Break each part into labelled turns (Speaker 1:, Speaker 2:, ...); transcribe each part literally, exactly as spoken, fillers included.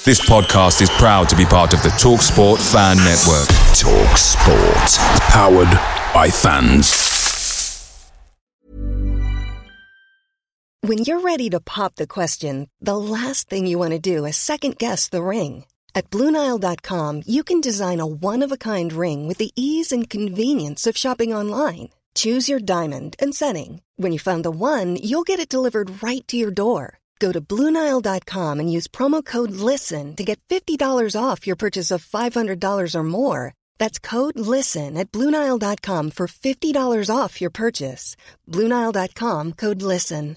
Speaker 1: This podcast is proud to be part of the TalkSport Fan Network. TalkSport. Powered by fans.
Speaker 2: When you're ready to pop the question, the last thing you want to do is second-guess the ring. At Blue Nile dot com, you can design a one-of-a-kind ring with the ease and convenience of shopping online. Choose your diamond and setting. When you find the one, you'll get it delivered right to your door. Go to Blue Nile dot com and use promo code LISTEN to get fifty dollars off your purchase of five hundred dollars or more. That's code LISTEN at Blue Nile dot com for fifty dollars off your purchase. Blue Nile dot com, code LISTEN.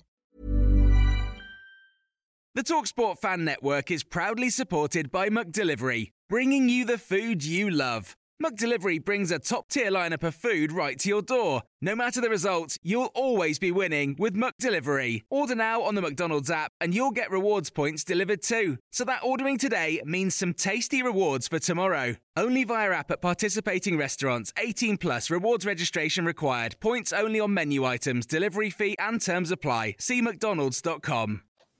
Speaker 3: The TalkSport Fan Network is proudly supported by McDelivery, bringing you the food you love. McDelivery brings a top-tier lineup of food right to your door. No matter the result, you'll always be winning with McDelivery. Order now on the McDonald's app and you'll get rewards points delivered too. So that ordering today means some tasty rewards for tomorrow. Only via app at participating restaurants. eighteen plus, rewards registration required. Points only on menu items, delivery fee and terms apply. See mcdonalds dot com.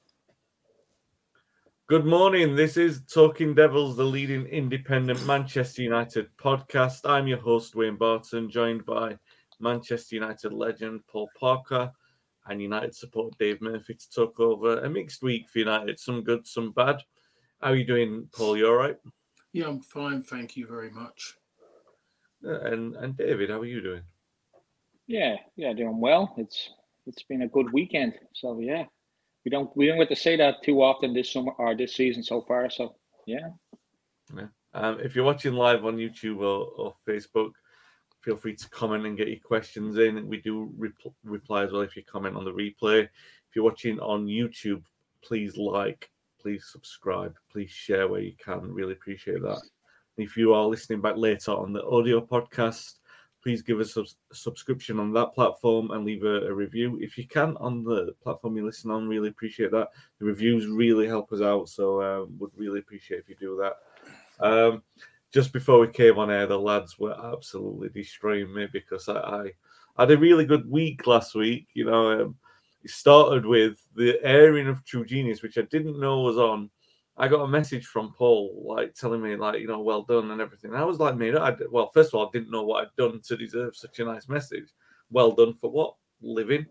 Speaker 4: Good morning. This is Talking Devils, the leading independent Manchester United podcast. I'm your host, Wayne Barton, joined by Manchester United legend Paul Parker and United supporter Dave Murphy to talk over a mixed week for United. Some good, some bad. How are you doing, Paul? You all right?
Speaker 5: Yeah, I'm fine. Thank you very much.
Speaker 4: Uh, and and David, how are you doing?
Speaker 6: Yeah, yeah, doing well. It's it's been a good weekend. So yeah. We don't we don't get to say that too often this summer or this season so far. So yeah.
Speaker 4: Yeah. Um, if you're watching live on YouTube or, or Facebook, feel free to comment and get your questions in. We do repl- reply as well if you comment on the replay. If you're watching on YouTube, please like, please subscribe, please share where you can. Really appreciate that. If you are listening back later on the audio podcast, please give us a subscription on that platform and leave a, a review. If you can, on the platform you listen on, really appreciate that. The reviews really help us out, so uh, would really appreciate if you do that. Um, just before we came on air, the lads were absolutely destroying me because I, I had a really good week last week. You know, um, it started with the airing of True Genius, which I didn't know was on. I got a message from Paul, like, telling me, like, you know, well done and everything. And I was like, mate, I, well, first of all, I didn't know what I'd done to deserve such a nice message. Well done for what? Living.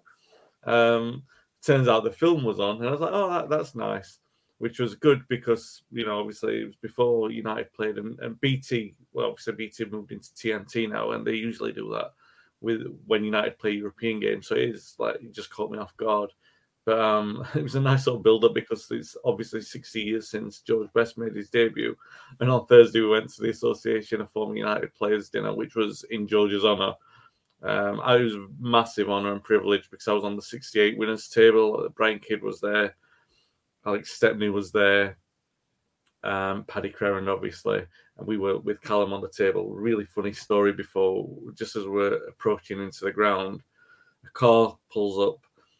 Speaker 4: Um, turns out the film was on. And I was like, oh, that, that's nice, which was good because, you know, obviously it was before United played. And, and B T, well, obviously B T moved into T N T now, and they usually do that with when United play European games. So it is like, it just caught me off guard. But um, it was a nice sort of build-up because it's obviously sixty years since George Best made his debut. And on Thursday, we went to the Association of Former United Players dinner, which was in George's honour. Um, I was a massive honour and privilege because I was on the sixty-eight winners table. Brian Kidd was there. Alex Stepney was there. Um, Paddy Crerand, obviously. And we were with Callum on the table. Really funny story before, just as we're approaching into the ground, a car pulls up.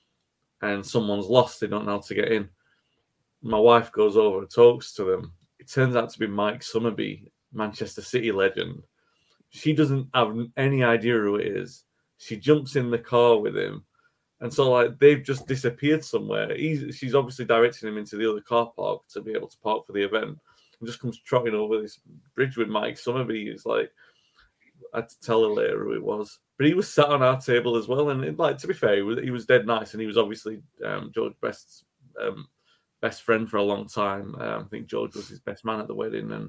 Speaker 4: And someone's lost, they don't know how to get in. My wife goes over and talks to them. It turns out to be Mike Summerbee, Manchester City legend. She doesn't have any idea who it is. She jumps in the car with him. And so, like, they've just disappeared somewhere. He's, she's obviously directing him into the other car park to be able to park for the event. And just comes trotting over this bridge with Mike Summerbee. He's like, I had to tell her later who it was. But he was sat on our table as well. And, it, like, to be fair, he was, he was dead nice. And he was obviously um, George Best's um, best friend for a long time. Um, I think George was his best man at the wedding and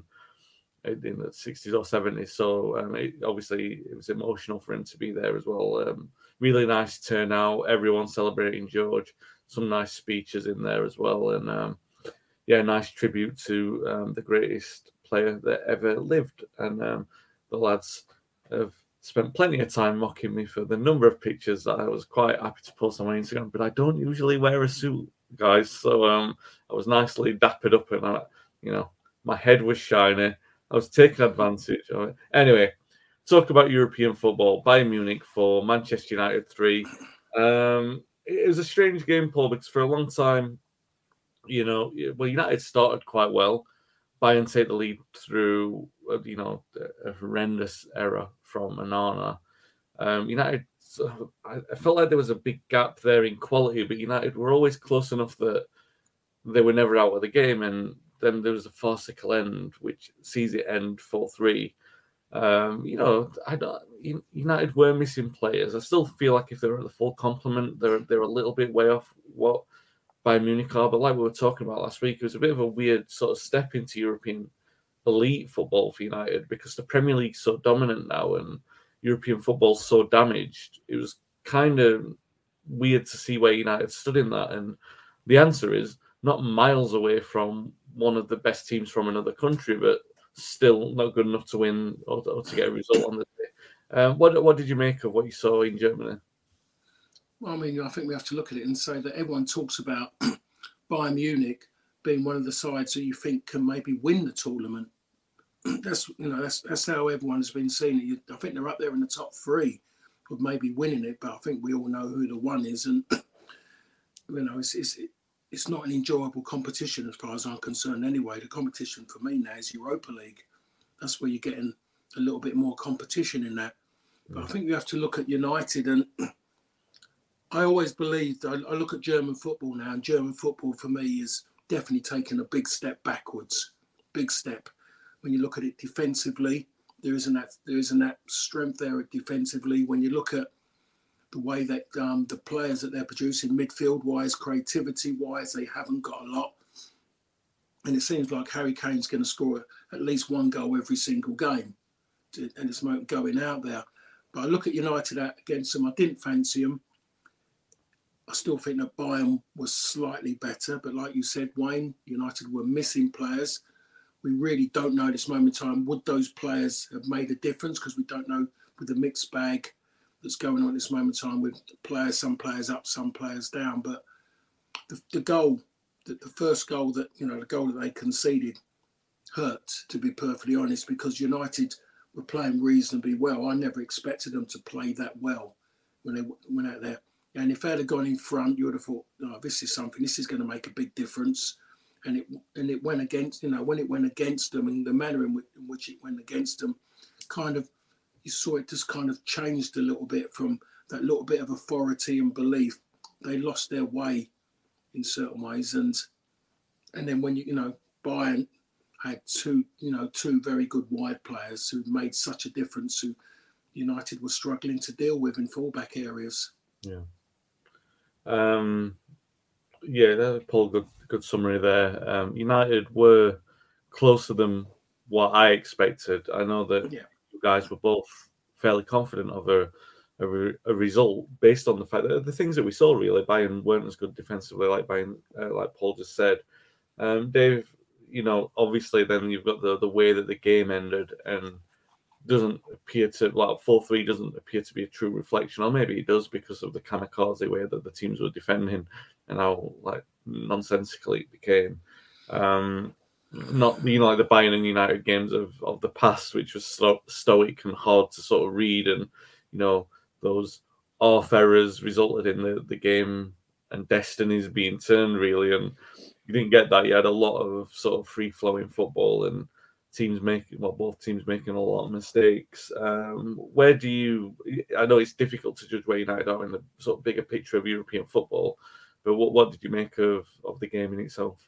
Speaker 4: in the sixties or seventies. So um, it, obviously it was emotional for him to be there as well. Um, really nice turnout. Everyone celebrating George. Some nice speeches in there as well. And, um, yeah, nice tribute to um, the greatest player that ever lived. And um, the lads have spent plenty of time mocking me for the number of pictures that I was quite happy to post on my Instagram, but I don't usually wear a suit, guys. So um, I was nicely dappered up and, I, you know, my head was shiny. I was taking advantage of it. Anyway, talk about European football. Bayern Munich four, Manchester United three. Um, it was a strange game, Paul, because for a long time, you know, well, United started quite well. Bayern take the lead through, you know, a horrendous error from Onana. Um, United, I felt like there was a big gap there in quality, but United were always close enough that they were never out of the game. And then there was a farcical end, which sees it end four three. Um, you know, I don't. United were missing players. I still feel like if they were at the full complement, they're they're a little bit way off what Bayern Munich are. But like we were talking about last week, it was a bit of a weird sort of step into European elite football for United because the Premier League's so dominant now and European football's so damaged. It was kind of weird to see where United stood in that. And the answer is not miles away from one of the best teams from another country, but still not good enough to win or, or to get a result on the day. Um, what what did you make of what you saw in Germany?
Speaker 5: Well, I mean, I think we have to look at it and say that everyone talks about Bayern Munich being one of the sides that you think can maybe win the tournament. That's you know that's that's how everyone has been seeing it. I think they're up there in the top three of maybe winning it, but I think we all know who the one is, and you know it's it's it's not an enjoyable competition as far as I'm concerned. Anyway, the competition for me now is Europa League. That's where you're getting a little bit more competition in that. But I think you have to look at United, and I always believed, I, I look at German football now, and German football for me is definitely taking a big step backwards, big step. When you look at it defensively, there isn't that, there isn't that strength there defensively. When you look at the way that um, the players that they're producing midfield-wise, creativity-wise, they haven't got a lot. And it seems like Harry Kane's going to score at least one goal every single game. And it's going out there. But I look at United against them. I didn't fancy them. I still think that Bayern was slightly better. But like you said, Wayne, United were missing players. We really don't know at this moment in time, would those players have made a difference? Because we don't know with the mixed bag that's going on at this moment in time with players, some players up, some players down. But the, the goal, the, the first goal that, you know, the goal that they conceded hurt, to be perfectly honest, because United were playing reasonably well. I never expected them to play that well when they went out there. And if they'd have gone in front, you would have thought, oh, this is something, this is going to make a big difference. And it and it went against, you know, when it went against them and the manner in which, in which it went against them, kind of, you saw it just kind of changed a little bit from that little bit of authority and belief. They lost their way in certain ways. And and then when, you, you know, Bayern had two, you know, two very good wide players who made such a difference, who United was struggling to deal with in fullback areas.
Speaker 4: Yeah. Um, yeah, that Paul, good good summary there. Um, United were closer than what I expected. I know that yeah. you guys were both fairly confident of a, a, re, a result based on the fact that the things that we saw, really, Bayern weren't as good defensively, like Bayern, uh, like Paul just said. Um, Dave, you know, obviously then you've got the, the way that the game ended and doesn't appear to, like four three doesn't appear to be a true reflection, or maybe it does because of the kamikaze way that the teams were defending and how like nonsensical it became. Um, not, you know, like the Bayern and United games of, of the past, which was sto- stoic and hard to sort of read, and, you know, those off errors resulted in the, the game and destinies being turned, really, and you didn't get that. You had a lot of sort of free-flowing football and teams making, well, both teams making a lot of mistakes. Um, where do you, I know it's difficult to judge where United are in the sort of bigger picture of European football, but what, what did you make of, of the game in itself?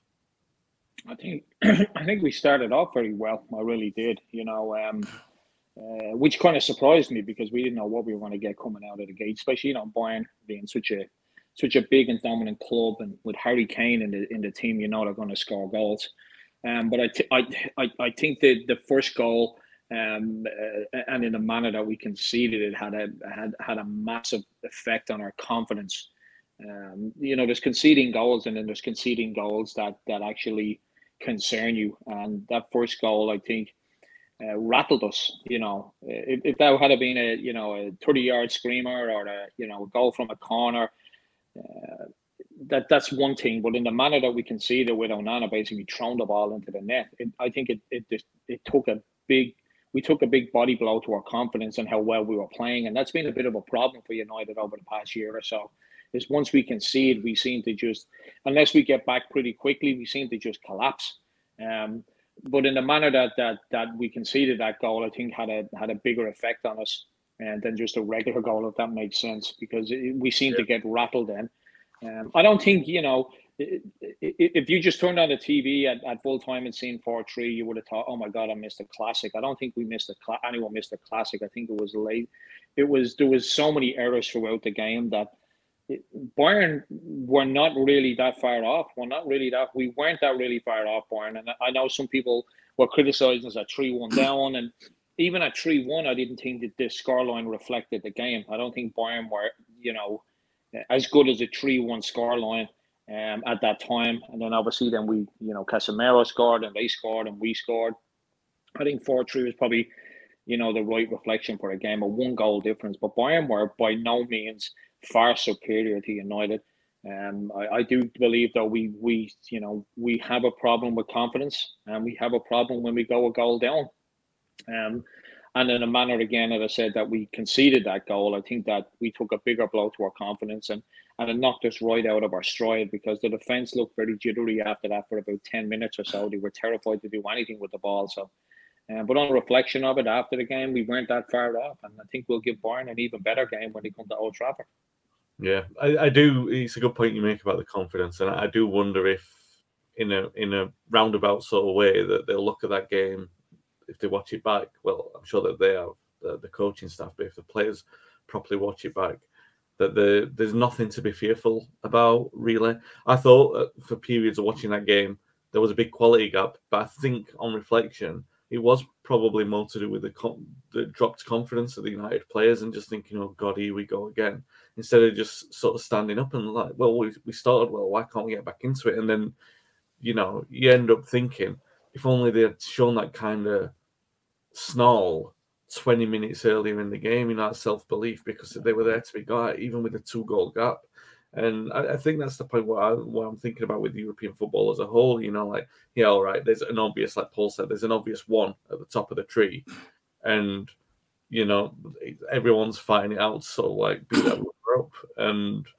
Speaker 6: I think I think we started off very well. I really did, you know, um, uh, which kind of surprised me because we didn't know what we were going to get coming out of the gate, especially, you know, Bayern being such a such a big and dominant club, and with Harry Kane in the in the team, you know, they're going to score goals. Um, but I, t- I, I, I think that the first goal, um, uh, and in the manner that we conceded it, had a had had a massive effect on our confidence. Um, you know, there's conceding goals, and then there's conceding goals that that actually concern you. And that first goal, I think, uh, rattled us. You know, if, if that had been a you know a thirty-yard screamer or a you know a goal from a corner. Uh, that that's one thing, but in the manner that we conceded with Onana basically throwing the ball into the net, it, I think it it just it took a big we took a big body blow to our confidence and how well we were playing, and that's been a bit of a problem for United over the past year or so. Is once we concede, we seem to just, unless we get back pretty quickly, we seem to just collapse. Um, but in the manner that that that we conceded that goal, I think had a had a bigger effect on us and than just a regular goal, if that makes sense, because it, we seem yeah. to get rattled then. Um, I don't think, you know, if you just turned on the T V at, at full time and seen four three, you would have thought, oh my God, I missed a classic. I don't think we missed a cl- anyone missed a classic. I think it was late. It was there was so many errors throughout the game that it, Bayern were not really that far off. We're not really that. We weren't that really far off, Bayern. And I know some people were criticising us at three one down, and even at three one, I didn't think that this scoreline reflected the game. I don't think Bayern were, you know, as good as a three one scoreline. Um, at that time, and then obviously then we, you know, Casemiro scored and they scored and we scored. I think four three was probably, you know, the right reflection for a game, a one goal difference. But Bayern were by no means far superior to United. Um, I, I do believe that we we you know we have a problem with confidence, and we have a problem when we go a goal down. Um, and in a manner again, as I said, that we conceded that goal, I think that we took a bigger blow to our confidence, and and it knocked us right out of our stride, because the defence looked very jittery after that for about ten minutes or so. They were terrified to do anything with the ball. So, um, but on reflection of it after the game, we weren't that far off, and I think we'll give Bayern an even better game when they come to Old Trafford.
Speaker 4: Yeah, I, I do. It's a good point you make about the confidence, and I do wonder if, in a in a roundabout sort of way, that they'll look at that game if they watch it back. Well, I'm sure that they have the, the coaching staff, but if the players properly watch it back, that the, there's nothing to be fearful about, really. I thought uh, for periods of watching that game, there was a big quality gap, but I think on reflection, it was probably more to do with the, com- the dropped confidence of the United players and just thinking, oh God, here we go again. Instead of just sort of standing up and like, well, we, we started well, why can't we get back into it? And then, you know, you end up thinking, if only they had shown that kind of snarl twenty minutes earlier in the game, you know, that self-belief, because they were there to be got, even with a two-goal gap. And I, I think that's the point what, I, what I'm thinking about with European football as a whole, you know, like, yeah, all right, there's an obvious, like Paul said, there's an obvious one at the top of the tree. And, you know, everyone's fighting it out, so, like, beat that runner up. And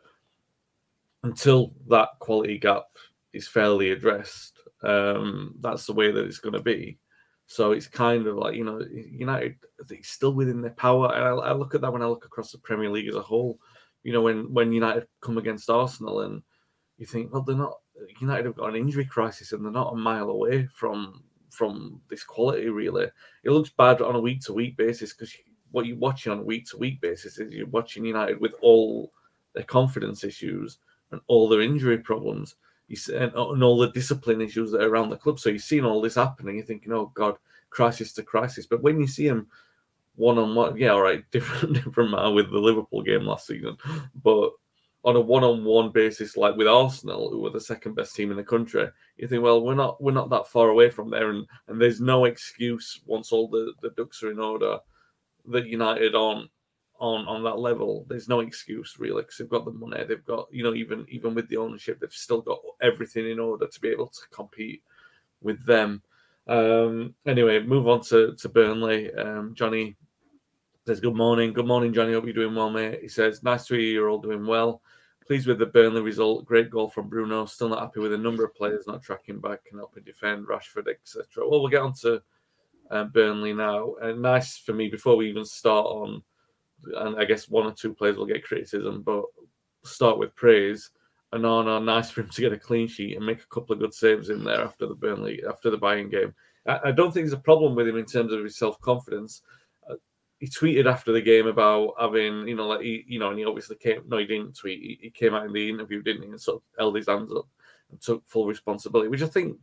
Speaker 4: until that quality gap is fairly addressed, um, that's the way that it's going to be. So it's kind of like, you know, United, it's still within their power. And I, I look at that when I look across the Premier League as a whole. You know, when, when United come against Arsenal and you think, well, they're not, United have got an injury crisis and they're not a mile away from from this quality, really. It looks bad on a week-to-week basis, because what you're watching on a week-to-week basis is you're watching United with all their confidence issues and all their injury problems. You see, and, and all the discipline issues that are around the club. So you're seeing all this happening. You're thinking, oh, God, crisis to crisis. But when you see them one-on-one, yeah, all right, different, different matter with the Liverpool game last season. But on a one-on-one basis, like with Arsenal, who were the second-best team in the country, you think, well, we're not we're not that far away from there. And, and there's no excuse, once all the, the ducks are in order, that United on on on that level, there's no excuse really, because they've got the money, they've got, you know, even even with the ownership, they've still got everything in order to be able to compete with them. Um, anyway, move on to to Burnley. Um, Johnny says, good morning. Good morning, Johnny. Hope you're doing well, mate. He says, nice to hear you're all doing well. Pleased with the Burnley result. Great goal from Bruno. Still not happy with a number of players not tracking back and helping defend, Rashford, et cetera. Well, we'll get on to um, Burnley now. And nice for me, before we even start on, and I guess one or two players will get criticism, but start with praise. And no, no, nice for him to get a clean sheet and make a couple of good saves in there after the Burnley, after the Bayern game. I, I don't think there's a problem with him in terms of his self-confidence. Uh, he tweeted after the game about having, you know, like, he, you know, and he obviously came, no, he didn't tweet. He, he came out in the interview, didn't he, and sort of held his hands up and took full responsibility, which I think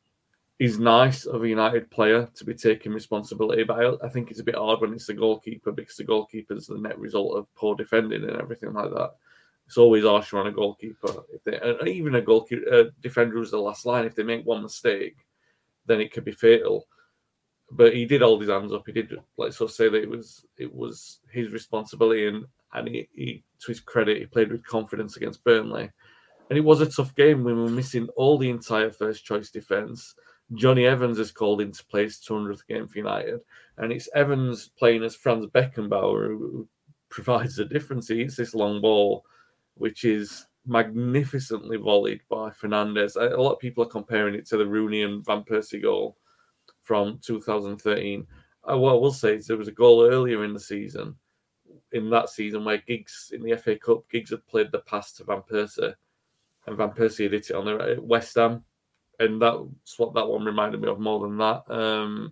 Speaker 4: is nice of a United player to be taking responsibility, but I, I think it's a bit hard when it's the goalkeeper, because the goalkeeper's the net result of poor defending and everything like that. It's always harsher on a goalkeeper. If they, and even a goalkeeper, a defender who's the last line, if they make one mistake, then it could be fatal. But he did hold his hands up. He did, like, so say that it was it was his responsibility, and and he, he to his credit, he played with confidence against Burnley. And it was a tough game when we were missing all the entire first choice defence. Johnny Evans is called into play his two hundredth game for United, and it's Evans playing as Franz Beckenbauer who provides the difference. He hits this long ball, which is magnificently volleyed by Fernandes. A lot of people are comparing it to the Rooney and Van Persie goal from two thousand thirteen. Uh, what I will say is there was a goal earlier in the season, in that season, where Giggs, in the F A Cup, Giggs had played the pass to Van Persie, and Van Persie had hit it on the right, West Ham, and that's what that one reminded me of more than that. Um,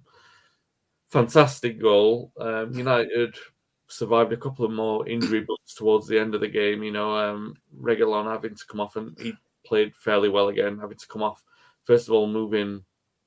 Speaker 4: fantastic goal. Um, United survived a couple of more injury bugs towards the end of the game. You know, um, Reguilon having to come off, and he played fairly well again, having to come off. First of all, moving,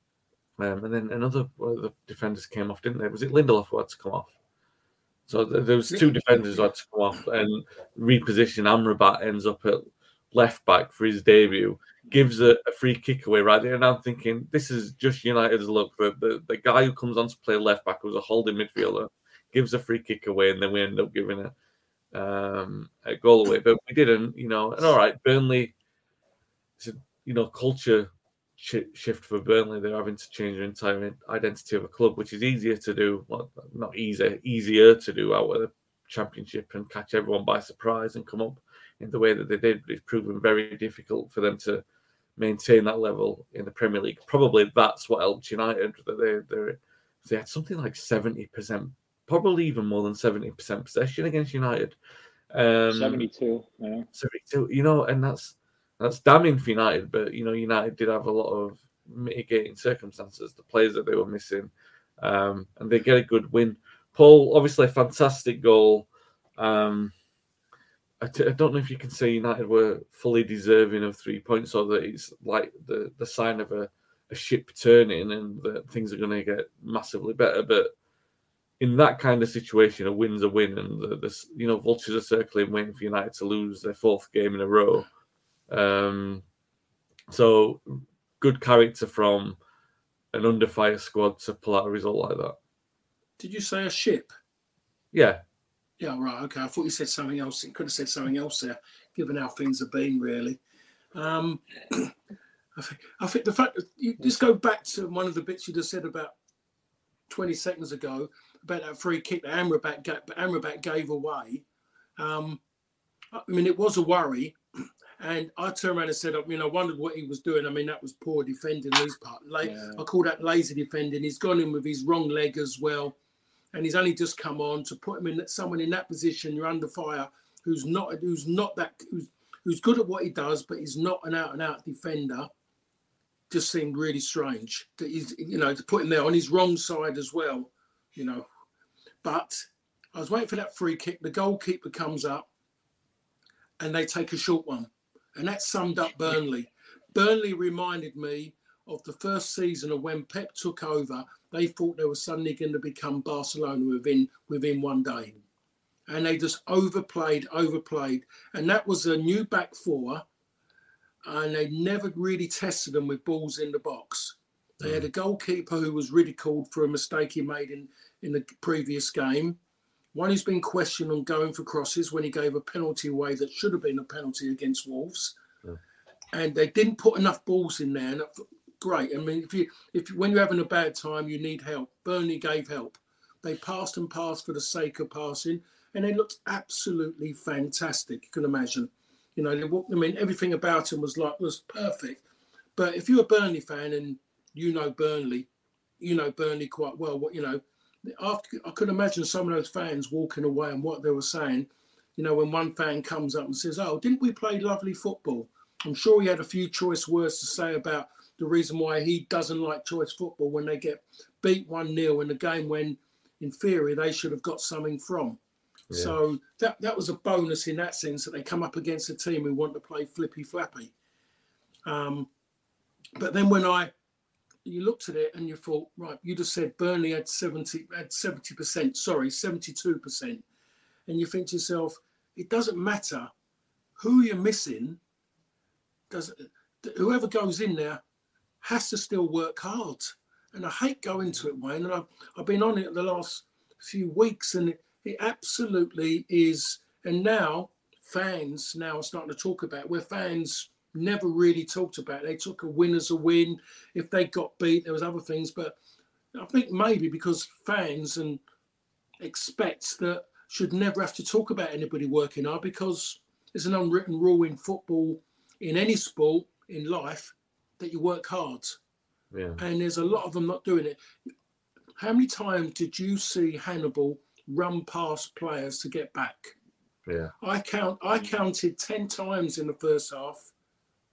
Speaker 4: um, and then another one of the defenders came off, didn't they? Was it Lindelof who had to come off? So there was two defenders who had to come off and reposition. Amrabat ends up at left back for his debut, gives a, a free kick away right there. And I'm thinking, this is just United's luck. The, the, the guy who comes on to play left back, who's a holding midfielder, gives a free kick away, and then we end up giving a, um, a goal away. But we didn't, you know. And all right, Burnley, it's a, you know, culture shift for Burnley. They're having to change their entire identity of a club, which is easier to do, well, not easier, easier to do out of the Championship and catch everyone by surprise and come up in the way that they did. But it's proven very difficult for them to maintain that level in the Premier League. Probably that's what helped United. That they they they had something like seventy percent, probably even more than seventy percent possession against United. Um,
Speaker 6: seventy-two, yeah,
Speaker 4: seventy-two. You know, and that's. That's damning for United, but, you know, United did have a lot of mitigating circumstances, the players that they were missing, um, and they get a good win. Paul, obviously a fantastic goal. Um, I, t- I don't know if you can say United were fully deserving of three points, or that it's like the, the sign of a, a ship turning and that things are going to get massively better. But in that kind of situation, a win's a win, and the, the you know, vultures are circling, waiting for United to lose their fourth game in a row. Um, so good character from an under fire squad to pull out a result like that.
Speaker 5: Did you say a ship?
Speaker 4: Yeah.
Speaker 5: Yeah, right. Okay. I thought you said something else. You could have said something else there, given how things have been, really. Um, I, think, I think the fact that you just go back to one of the bits you just said about twenty seconds ago about that free kick that Amrabat gave, Amrabat gave away. Um, I mean, it was a worry. And I turned around and said, I mean, I wondered what he was doing. I mean, that was poor defending his part. Like, yeah. I call that lazy defending. He's gone in with his wrong leg as well. And he's only just come on to put him in that, someone in that position. You're under fire, who's not, who's not that, who's, who's good at what he does, but he's not an out and out defender. Just seemed really strange that he's, you know, to put him there on his wrong side as well, you know. But I was waiting for that free kick. The goalkeeper comes up and they take a short one. And that summed up Burnley. Burnley reminded me of the first season of when Pep took over. They thought they were suddenly going to become Barcelona within within one day. And they just overplayed, overplayed. And that was a new back four. And they never really tested them with balls in the box. They had a goalkeeper who was ridiculed for a mistake he made in, in the previous game. One who's been questioned on going for crosses when he gave a penalty away that should have been a penalty against Wolves. Yeah. And they didn't put enough balls in there. And great. I mean, if you, if when you're having a bad time, you need help. Burnley gave help. They passed and passed for the sake of passing, and they looked absolutely fantastic. You can imagine. You know, they walked, I mean, everything about them was like was perfect. But if you're a Burnley fan and you know Burnley, you know Burnley quite well. What you know. After, I could imagine some of those fans walking away and what they were saying, you know, when one fan comes up and says, oh, didn't we play lovely football? I'm sure he had a few choice words to say about the reason why he doesn't like choice football when they get beat one nil in a game when, in theory, they should have got something from. Yeah. So that, that was a bonus in that sense, that they come up against a team who want to play flippy-flappy. Um, but then when I... you looked at it and you thought, right, you just said Burnley had seventy, had seventy percent, sorry, seventy-two percent. And you think to yourself, it doesn't matter who you're missing. Does whoever goes in there has to still work hard. And I hate going to it, Wayne. And I've, I've been on it the last few weeks, and it, it absolutely is. And now fans now are starting to talk about it, where fans never really talked about it. They took a win as a win. If they got beat, there was other things. But I think maybe because fans and expects that should never have to talk about anybody working hard, because there's an unwritten rule in football, in any sport, in life, that you work hard. Yeah. And there's a lot of them not doing it. How many times did you see Hannibal run past players to get back?
Speaker 4: Yeah.
Speaker 5: I count. I counted ten times in the first half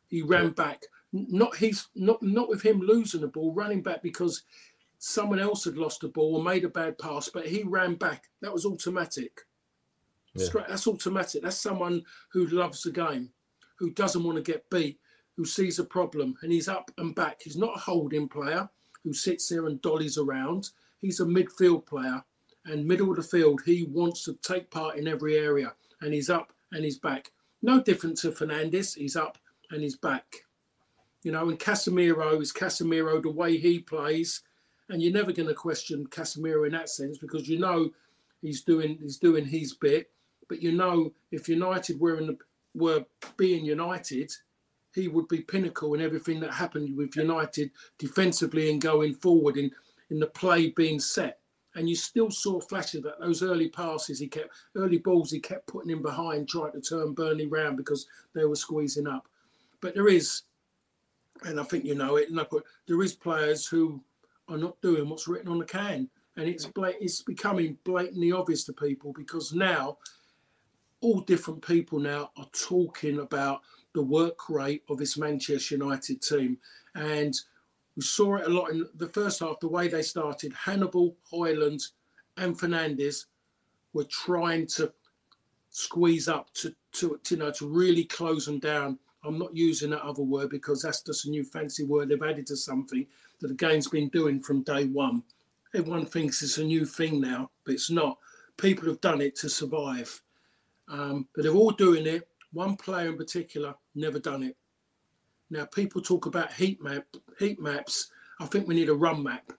Speaker 5: He ran back, not he's not not with him losing the ball, running back because someone else had lost the ball or made a bad pass, but he ran back. That was automatic. Yeah. That's automatic. That's someone who loves the game, who doesn't want to get beat, who sees a problem, and he's up and back. He's not a holding player who sits there and dollies around. He's a midfield player, and middle of the field, he wants to take part in every area, and he's up and he's back. No different to Fernandes. He's up and he's back. You know, and Casemiro is Casemiro the way he plays, and you're never going to question Casemiro in that sense because you know he's doing he's doing his bit. But you know, if United were in the, were being United, he would be pinnacle in everything that happened with United defensively and going forward in, in the play being set. And you still saw flashes that those early passes he kept, early balls he kept putting in behind, trying to turn Burnley round because they were squeezing up. But there is, and I think you know it, there is players who are not doing what's written on the can. And it's blat- it's becoming blatantly obvious to people because now all different people now are talking about the work rate of this Manchester United team. And we saw it a lot in the first half, the way they started. Hannibal, Højlund and Fernandes were trying to squeeze up to, to, to, you know, to really close them down. I'm not using that other word because that's just a new fancy word they've added to something that the game's been doing from day one. Everyone thinks it's a new thing now, but it's not. People have done it to survive. Um, but they're all doing it. One player in particular never done it. Now, people talk about heat map, heat maps. I think we need a run map.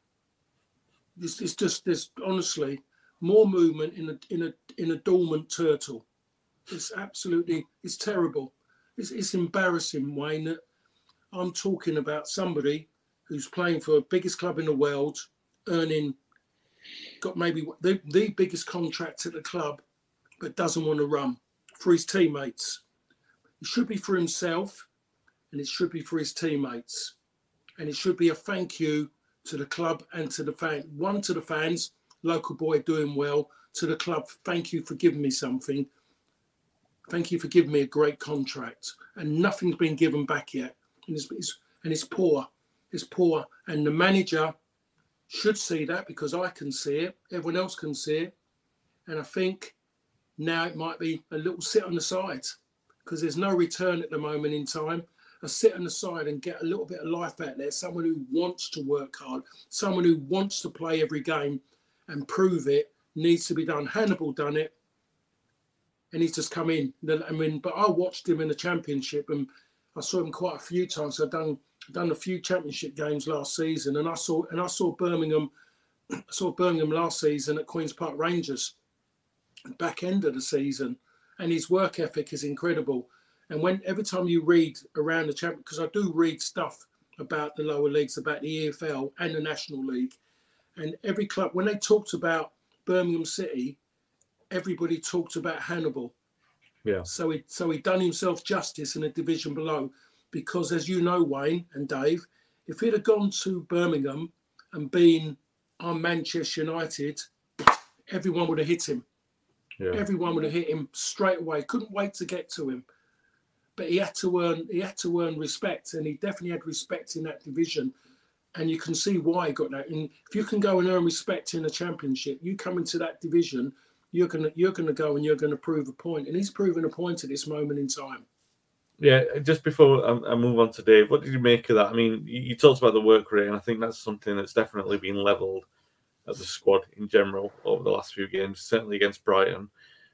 Speaker 5: It's, it's just, there's honestly more movement in a in a in a dormant turtle. It's absolutely, it's terrible. It's, it's embarrassing, Wayne, that I'm talking about somebody who's playing for the biggest club in the world, earning, got maybe the, the biggest contract at the club, but doesn't want to run for his teammates. It should be for himself and it should be for his teammates. And it should be a thank you to the club and to the fan. One, to the fans, local boy doing well. To the club, thank you for giving me something. Thank you for giving me a great contract. And nothing's been given back yet. And it's, it's, and it's poor. It's poor. And the manager should see that because I can see it. Everyone else can see it. And I think now it might be a little sit on the side because there's no return at the moment in time. A sit on the side and get a little bit of life out there. Someone who wants to work hard, someone who wants to play every game and prove it needs to be done. Hannibal done it and he's just come in. I mean, but I watched him in the Championship and I saw him quite a few times. I've done done a few Championship games last season and I saw and I saw Birmingham, I saw Birmingham last season at Queen's Park Rangers. Back end of the season, and his work ethic is incredible. And when every time you read around the champion, because I do read stuff about the lower leagues, about the E F L and the National League, and every club, when they talked about Birmingham City, everybody talked about Hannibal.
Speaker 4: Yeah.
Speaker 5: So he so he done himself justice in a division below, because as you know, Wayne and Dave, if he'd have gone to Birmingham and been on Manchester United, everyone would have hit him. Yeah. Everyone would have hit him straight away. Couldn't wait to get to him. But he had to earn he had to earn respect, and he definitely had respect in that division. And you can see why he got that. And if you can go and earn respect in the Championship, you come into that division, you're gonna you're gonna go and you're gonna prove a point. And he's proven a point at this moment in time.
Speaker 4: Yeah, just before I, I move on to Dave, what did you make of that? I mean, you, you talked about the work rate, and I think that's something that's definitely been levelled at the squad in general over the last few games, certainly against Brighton.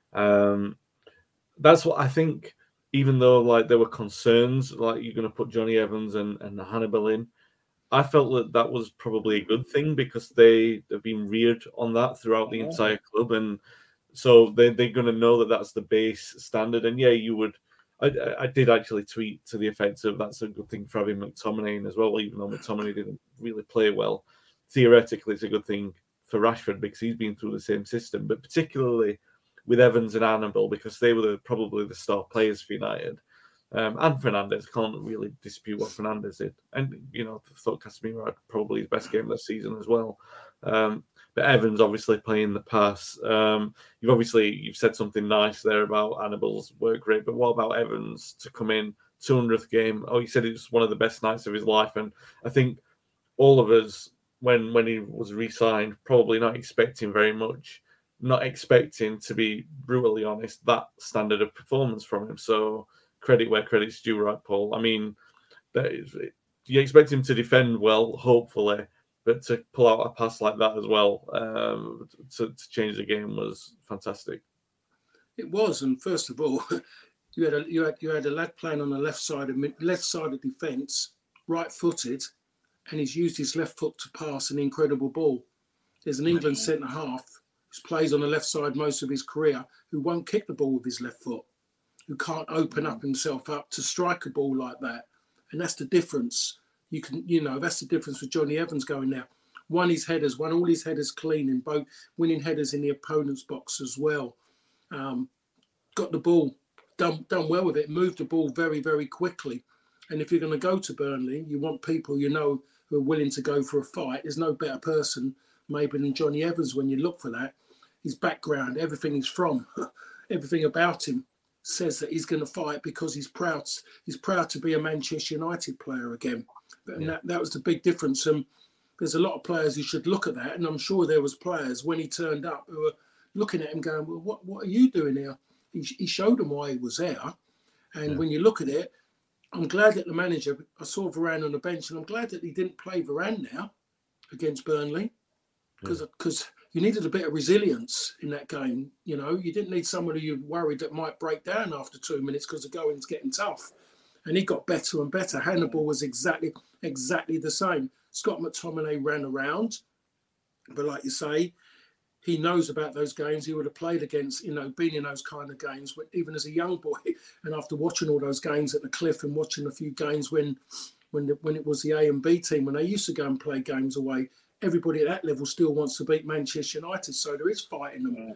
Speaker 4: Um, that's what I think, even though like there were concerns, like you're going to put Johnny Evans and, and Hannibal in, I felt that that was probably a good thing because they have been reared on that throughout the entire club. And so they, they're going to know that that's the base standard. And yeah, you would, I, I did actually tweet to the effect of that's a good thing for having McTominay in as well, even though McTominay didn't really play well. Theoretically, it's a good thing for Rashford because he's been through the same system, but particularly with Evans and Hannibal because they were the, probably the star players for United. Um, and Fernandes, can't really dispute what Fernandes did. And, you know, I thought Casemiro had probably his best game this season as well. Um, but Evans obviously playing the pass. Um, you've obviously, you've said something nice there about Hannibal's work rate, but what about Evans to come in, two hundredth game. Oh, he said it was one of the best nights of his life. And I think all of us, when when he was re-signed, probably not expecting very much, not expecting, to be brutally honest, that standard of performance from him. So credit where credit's due, right, Paul? I mean, that is, you expect him to defend well, hopefully, but to pull out a pass like that as well, um, to, to change the game was fantastic.
Speaker 5: It was, and first of all, you had a you had you had a lad playing on the left side of left side of defence, right-footed, and he's used his left foot to pass an incredible ball. There's an England centre half who plays on the left side most of his career, who won't kick the ball with his left foot, who can't open up himself up to strike a ball like that, and that's the difference. You can, you know, that's the difference with Jonny Evans going there. Won his headers, won all his headers clean in both, winning headers in the opponent's box as well. Um, got the ball, done done well with it, moved the ball very, very quickly. And if you're going to go to Burnley, you want people you know who are willing to go for a fight. There's no better person maybe than Jonny Evans when you look for that. His background, everything he's from, everything about him says that he's going to fight because he's proud. He's proud to be a Manchester United player again. And yeah. that, that was the big difference. And there's a lot of players who should look at that. And I'm sure there was players when he turned up who were looking at him going, well, what, what are you doing here? He, he showed them why he was there. And yeah. when you look at it, I'm glad that the manager, I saw Varane on the bench, and I'm glad that he didn't play Varane now against Burnley, because yeah. because you needed a bit of resilience in that game. You know, you didn't need someone who you're worried that might break down after two minutes because the going's getting tough. And he got better and better. Hannibal was exactly exactly the same. Scott McTominay ran around, but like you say, he knows about those games. He would have played against, you know, been in those kind of games, even as a young boy. And after watching all those games at the Cliff and watching a few games when when, the, when it was the A and B team, when they used to go and play games away, everybody at that level still wants to beat Manchester United. So there is fighting them.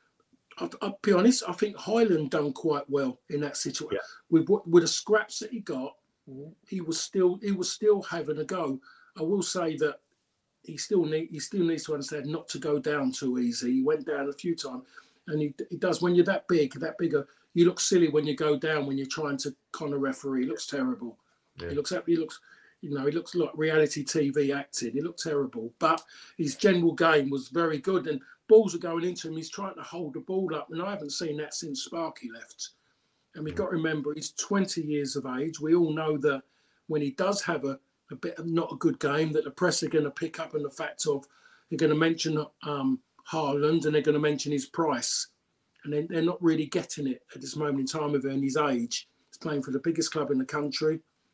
Speaker 5: I'll, I'll be honest, I think Highland done quite well in that situation. Yeah. With with the scraps that he got, he was still he was still having a go. I will say that he still need he still needs to understand not to go down too easy. He went down a few times, and he, he does when you're that big, that bigger. You look silly when you go down when you're trying to con a referee. He looks terrible. Yeah. He looks he looks you know he looks like reality T V acting. He looked terrible, but his general game was very good, and balls are going into him. He's trying to hold the ball up, and I haven't seen that since Sparky left. And we've got to remember he's twenty years of age. We all know that when he does have a a bit of not a good game, that the press are going to pick up on the fact of they're going to mention um, Haaland and they're going to mention his price. And then they're not really getting it at this moment in time of his age. He's playing for the biggest club in the country,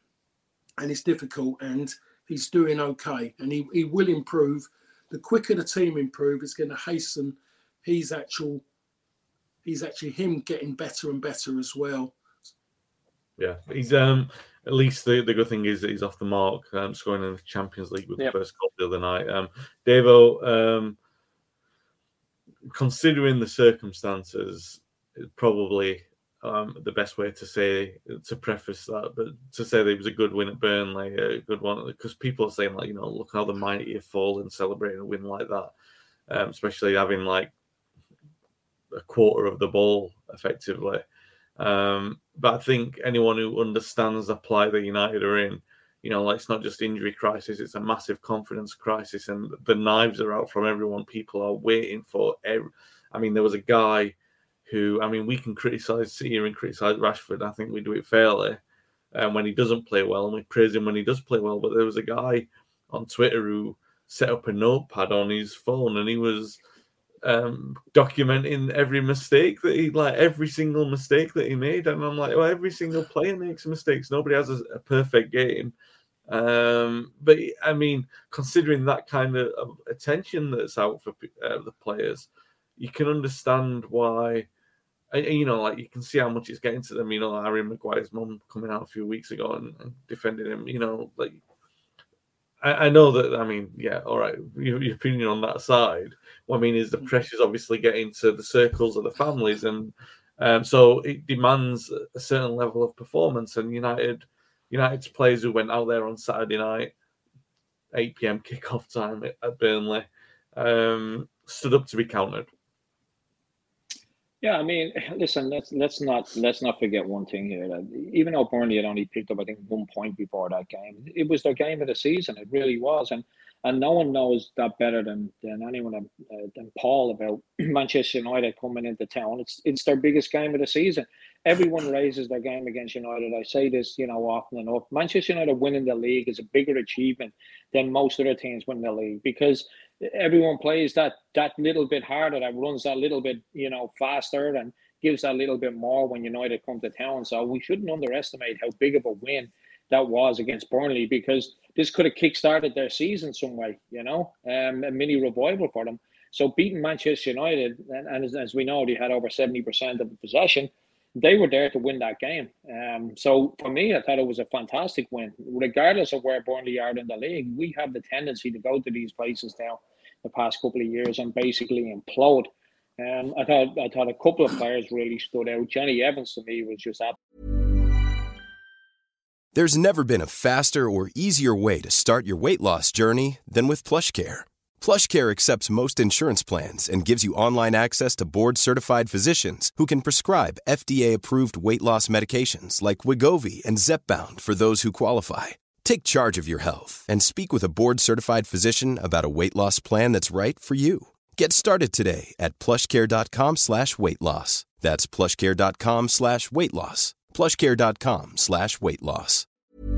Speaker 5: and it's difficult, and he's doing okay. And he, he will improve. The quicker the team improve, it's going to hasten his actual, he's actually him getting better and better as well.
Speaker 4: Yeah, he's um. At least the, the good thing is that he's off the mark, um, scoring in the Champions League with yep. the first goal the other night. Um, Davo, um, considering the circumstances, it's probably um, the best way to say, to preface that, but to say that it was a good win at Burnley, a good one, because people are saying, like, you know, look how the mighty have fallen celebrating a win like that, um, especially having like a quarter of the ball effectively. Um, but I think anyone who understands the plight that United are in, you know, like, it's not just injury crisis, it's a massive confidence crisis, and the knives are out from everyone. People are waiting for every, I mean, there was a guy who, I mean, we can criticise City and criticise Rashford. I think we do it fairly um, when he doesn't play well, and we praise him when he does play well. But there was a guy on Twitter who set up a notepad on his phone, and he was Um, documenting every mistake that he, like every single mistake that he made, and I'm like, well, every single player makes mistakes. Nobody has a, a perfect game. Um, but I mean, considering that kind of, of attention that's out for uh, the players, you can understand why. And, you know, like, you can see how much it's getting to them. You know, Harry Maguire's mum coming out a few weeks ago and, and defending him. You know, like, I know that, I mean, yeah, all right, your, your opinion on that side. What I mean is the pressure's obviously getting to the circles of the families, and um, so it demands a certain level of performance. And United, United's players who went out there on Saturday night, eight p.m. kickoff time at, at Burnley, um, stood up to be countered.
Speaker 6: Yeah, I mean, listen, let's let's not let's not forget one thing here. That even though Burnley had only picked up, I think, one point before that game, it was their game of the season. It really was, and and no one knows that better than than anyone than, uh, than Paul about Manchester United coming into town. It's it's their biggest game of the season. Everyone raises their game against United. I say this, you know, often enough. Manchester United winning the league is a bigger achievement than most other teams winning the league because everyone plays that that little bit harder, that runs that little bit, you know, faster and gives that little bit more when United come to town. So we shouldn't underestimate how big of a win that was against Burnley, because this could have kick-started their season some way, you know, um, a mini revival for them. So beating Manchester United, and, and as, as we know, they had over seventy percent of the possession. They were there to win that game. Um, so for me, I thought it was a fantastic win. Regardless of where Burnley are in the league, we have the tendency to go to these places now the past couple of years and basically implode. Um, I thought I thought a couple of players really stood out. Johnny Evans to me was just absolutely.
Speaker 7: There's never been a faster or easier way to start your weight loss journey than with PlushCare. PlushCare accepts most insurance plans and gives you online access to board-certified physicians who can prescribe F D A-approved weight loss medications like Wegovy and Zepbound for those who qualify. Take charge of your health and speak with a board-certified physician about a weight loss plan that's right for you. Get started today at plushcare.com slash weight loss. That's plushcare.com slash weight loss. plushcare.com slash weight loss.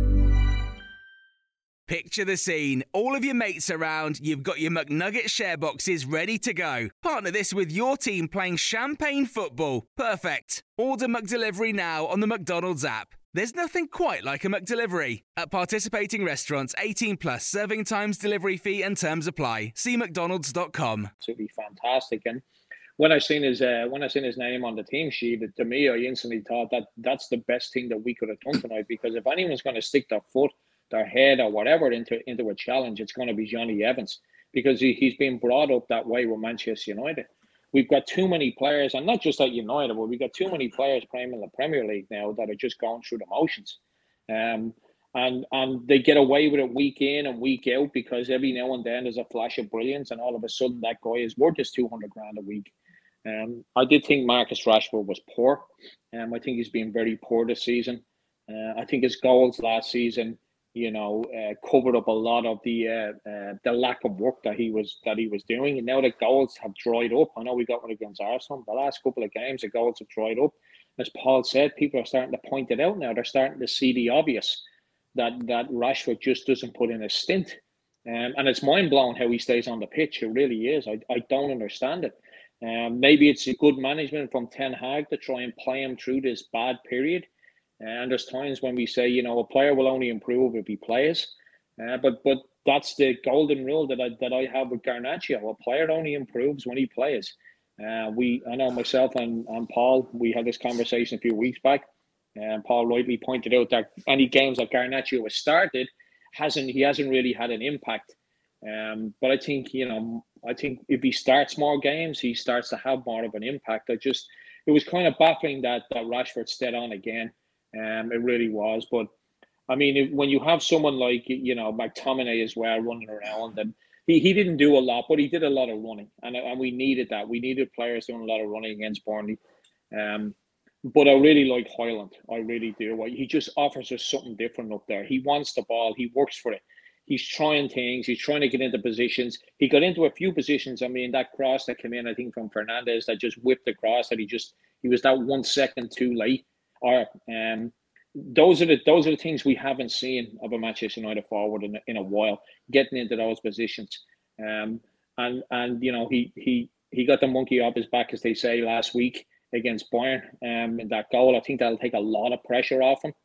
Speaker 3: Picture the scene. All of your mates around, you've got your McNugget share boxes ready to go. Partner this with your team playing champagne football. Perfect. Order McDelivery now on the McDonald's app. There's nothing quite like a McDelivery. At participating restaurants, eighteen plus, serving times, delivery fee and terms apply. See mcdonalds dot com.
Speaker 6: Absolutely fantastic. And when I seen his uh, when I seen his name on the team sheet, to me, I instantly thought that that's the best thing that we could have done tonight, because if anyone's going to stick their foot, their head or whatever into, into a challenge, it's going to be Johnny Evans, because he, he's been brought up that way with Manchester United. We've got too many players, and not just at United, but we've got too many players playing in the Premier League now that are just going through the motions. Um, and and they get away with it week in and week out because every now and then there's a flash of brilliance, and all of a sudden that guy is worth his two hundred grand a week. Um, I did think Marcus Rashford was poor. Um, I think he's been very poor this season. Uh, I think his goals last season, you know, uh, covered up a lot of the uh, uh, the lack of work that he was that he was doing. And now the goals have dried up. I know we got one against Arsenal. The last couple of games, the goals have dried up. As Paul said, people are starting to point it out now. They're starting to see the obvious, that that Rashford just doesn't put in a stint. Um, and it's mind-blowing how he stays on the pitch. It really is. I, I don't understand it. Um, maybe it's a good management from Ten Hag to try and play him through this bad period. And there's times when we say, you know, a player will only improve if he plays. Uh, but but that's the golden rule that I that I have with Garnacho. A player only improves when he plays. Uh, we I know myself and, and Paul, we had this conversation a few weeks back. And Paul rightly pointed out that any games that Garnacho has started, hasn't he hasn't really had an impact. Um, but I think, you know, I think if he starts more games, he starts to have more of an impact. I just, it was kind of baffling that, that Rashford stayed on again. Um, it really was. But I mean, if, when you have someone like, you know, McTominay as well running around, and he, he didn't do a lot, but he did a lot of running. And, and we needed that. We needed players doing a lot of running against Burnley. Um, but I really like Højlund. I really do. He just offers us something different up there. He wants the ball. He works for it. He's trying things. He's trying to get into positions. He got into a few positions. I mean, that cross that came in, I think, from Fernandes, that just whipped the cross, that he just, he was that one second too late. Or, um, those are the those are the things we haven't seen of a Manchester United forward in, in a while, getting into those positions. Um, and, and you know, he he he got the monkey off his back, as they say, last week against Bayern um, in that goal. I think that'll take a lot of pressure off him.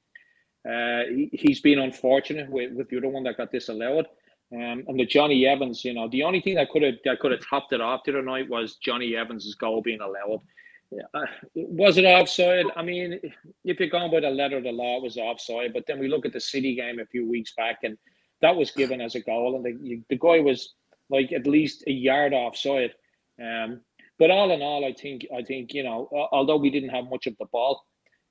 Speaker 6: Uh, he, he's been unfortunate with, with the other one that got disallowed. Um, and the Johnny Evans, you know, the only thing that could have that could have topped it off the other night was Johnny Evans' goal being allowed. Uh, was it offside? I mean, if you're going by the letter of the law, it was offside. But then we look at the City game a few weeks back, and that was given as a goal. And the, the guy was like at least a yard offside. Um, but all in all, I think, I think you know, although we didn't have much of the ball,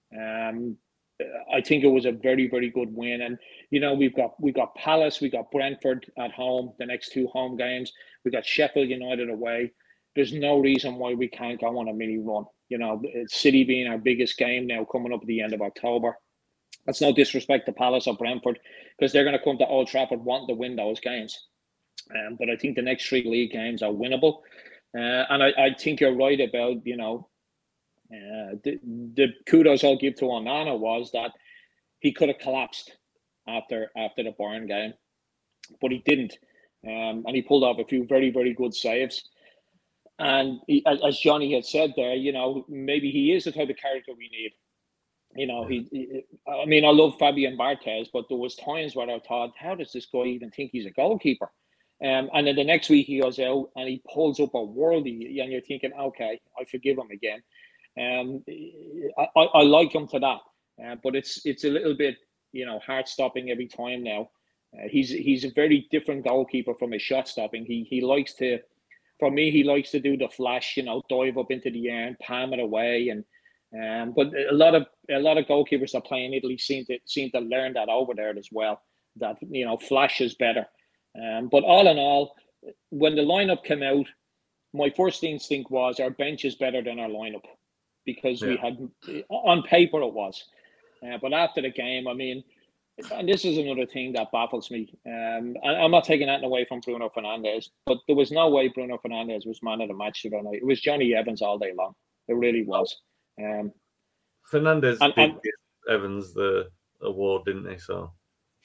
Speaker 6: um, I think it was a very, very good win. And, you know, we've got we got Palace, we got Brentford at home, the next two home games. We got Sheffield United away. There's no reason why we can't go on a mini run. You know, City being our biggest game now, coming up at the end of October. That's no disrespect to Palace or Brentford, because they're going to come to Old Trafford wanting to win those games. Um, but I think the next three league games are winnable. Uh, and I, I think you're right about, you know, uh, the, the kudos I'll give to Onana was that he could have collapsed after after the Bayern game, but he didn't. Um, and he pulled off a few very, very good saves. And he, as Johnny had said there, you know, maybe he is the type of character we need. You know, he, he I mean, I love Fabian Barthez, but there was times where I thought, how does this guy even think he's a goalkeeper? Um, and then the next week he goes out and he pulls up a worldie, and you're thinking, okay, I forgive him again. Um, I, I, I like him to that, uh, but it's it's a little bit, you know, heart stopping every time now. Uh, he's he's a very different goalkeeper from his shot stopping. He he likes to. For me, he likes to do the flash, you know, dive up into the air and palm it away. And um, but a lot of a lot of goalkeepers that play in Italy seem to seem to learn that over there as well. That, you know, flash is better. Um, but all in all, when the lineup came out, my first instinct was our bench is better than our lineup, because yeah. we had on paper it was. Uh, but after the game, I mean. And this is another thing that baffles me. Um, I'm not taking that away from Bruno Fernandes, but there was no way Bruno Fernandes was man of the match today. It was Johnny Evans all day long. It really was. Um,
Speaker 4: Fernandes
Speaker 6: and,
Speaker 4: did
Speaker 6: and,
Speaker 4: give Evans the award, didn't he? So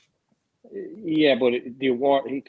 Speaker 6: yeah, but the award, he,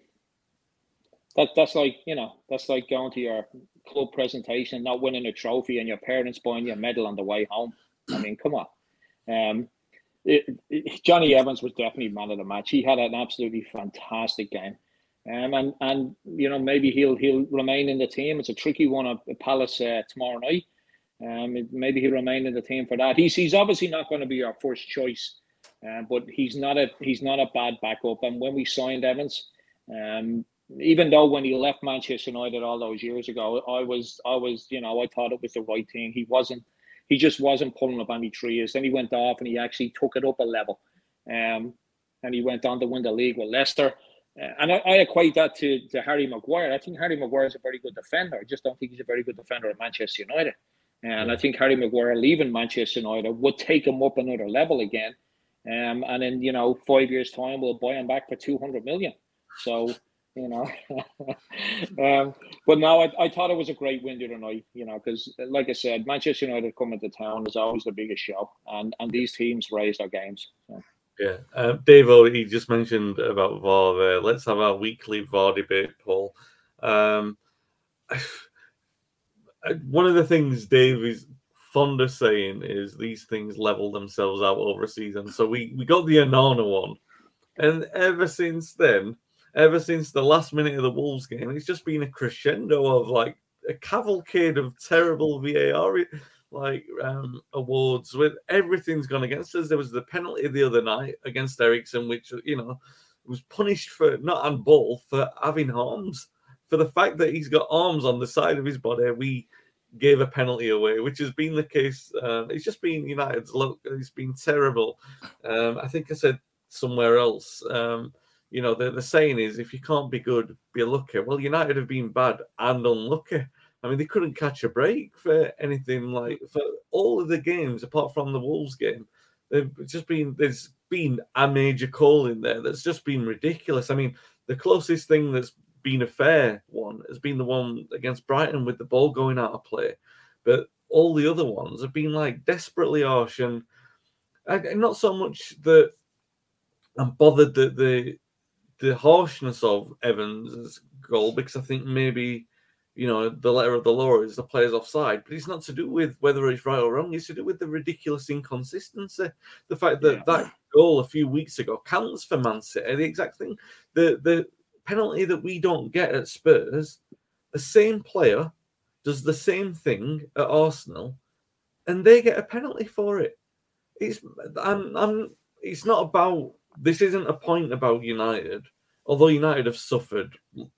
Speaker 6: that that's like, you know, that's like going to your club presentation, not winning a trophy, and your parents buying you a medal on the way home. I mean, come on. Um, It, it, Johnny Evans was definitely man of the match. He had an absolutely fantastic game, um, and and you know, maybe he'll he'll remain in the team. It's a tricky one at Palace uh, tomorrow night. Um, maybe he'll remain in the team for that. He's he's obviously not going to be our first choice, uh, but he's not a he's not a bad backup. And when we signed Evans, um, even though when he left Manchester United all those years ago, I was I was you know I thought it was the right thing. He wasn't. He just wasn't pulling up any trees. Then he went off and he actually took it up a level. Um, and he went on to win the league with Leicester. Uh, and I, I equate that to, to Harry Maguire. I think Harry Maguire is a very good defender. I just don't think he's a very good defender at Manchester United. And yeah. I think Harry Maguire leaving Manchester United would take him up another level again. Um, and in, you know, five years' time, we'll buy him back for two hundred million. So, you know, um, but no, I, I thought it was a great win the other night, you know, because like I said, Manchester United coming to town is always the biggest show, and, and these teams raise their games. So.
Speaker 4: Yeah, um, Dave, he just mentioned about V A R there. Let's have our weekly V A R debate, Paul. Um, one of the things Dave is fond of saying is these things level themselves out over a season. So we, we got the Onana one, and ever since then, ever since the last minute of the Wolves game, it's just been a crescendo of like a cavalcade of terrible V A R like um, awards with everything's gone against us. There was the penalty the other night against Eriksen, which, you know, was punished for not on ball, for having arms. For the fact that he's got arms on the side of his body, we gave a penalty away, which has been the case. Um, it's just been United's luck. It's been terrible. Um, I think I said somewhere else. Um, You know, the, the saying is, if you can't be good, be lucky. Well, United have been bad and unlucky. I mean, they couldn't catch a break for anything like for all of the games apart from the Wolves game. They've just been there's been a major call in there that's just been ridiculous. I mean, the closest thing that's been a fair one has been the one against Brighton with the ball going out of play, but all the other ones have been like desperately harsh, and, and not so much that I'm bothered that the the harshness of Evans' goal, because I think maybe, you know, the letter of the law is the player's offside, but it's not to do with whether it's right or wrong. It's to do with the ridiculous inconsistency. The fact that yeah. that goal a few weeks ago counts for Man City, the exact thing. The, the penalty that we don't get at Spurs, the same player does the same thing at Arsenal, and they get a penalty for it. It's, I'm, I'm, it's not about... This isn't a point about United, although United have suffered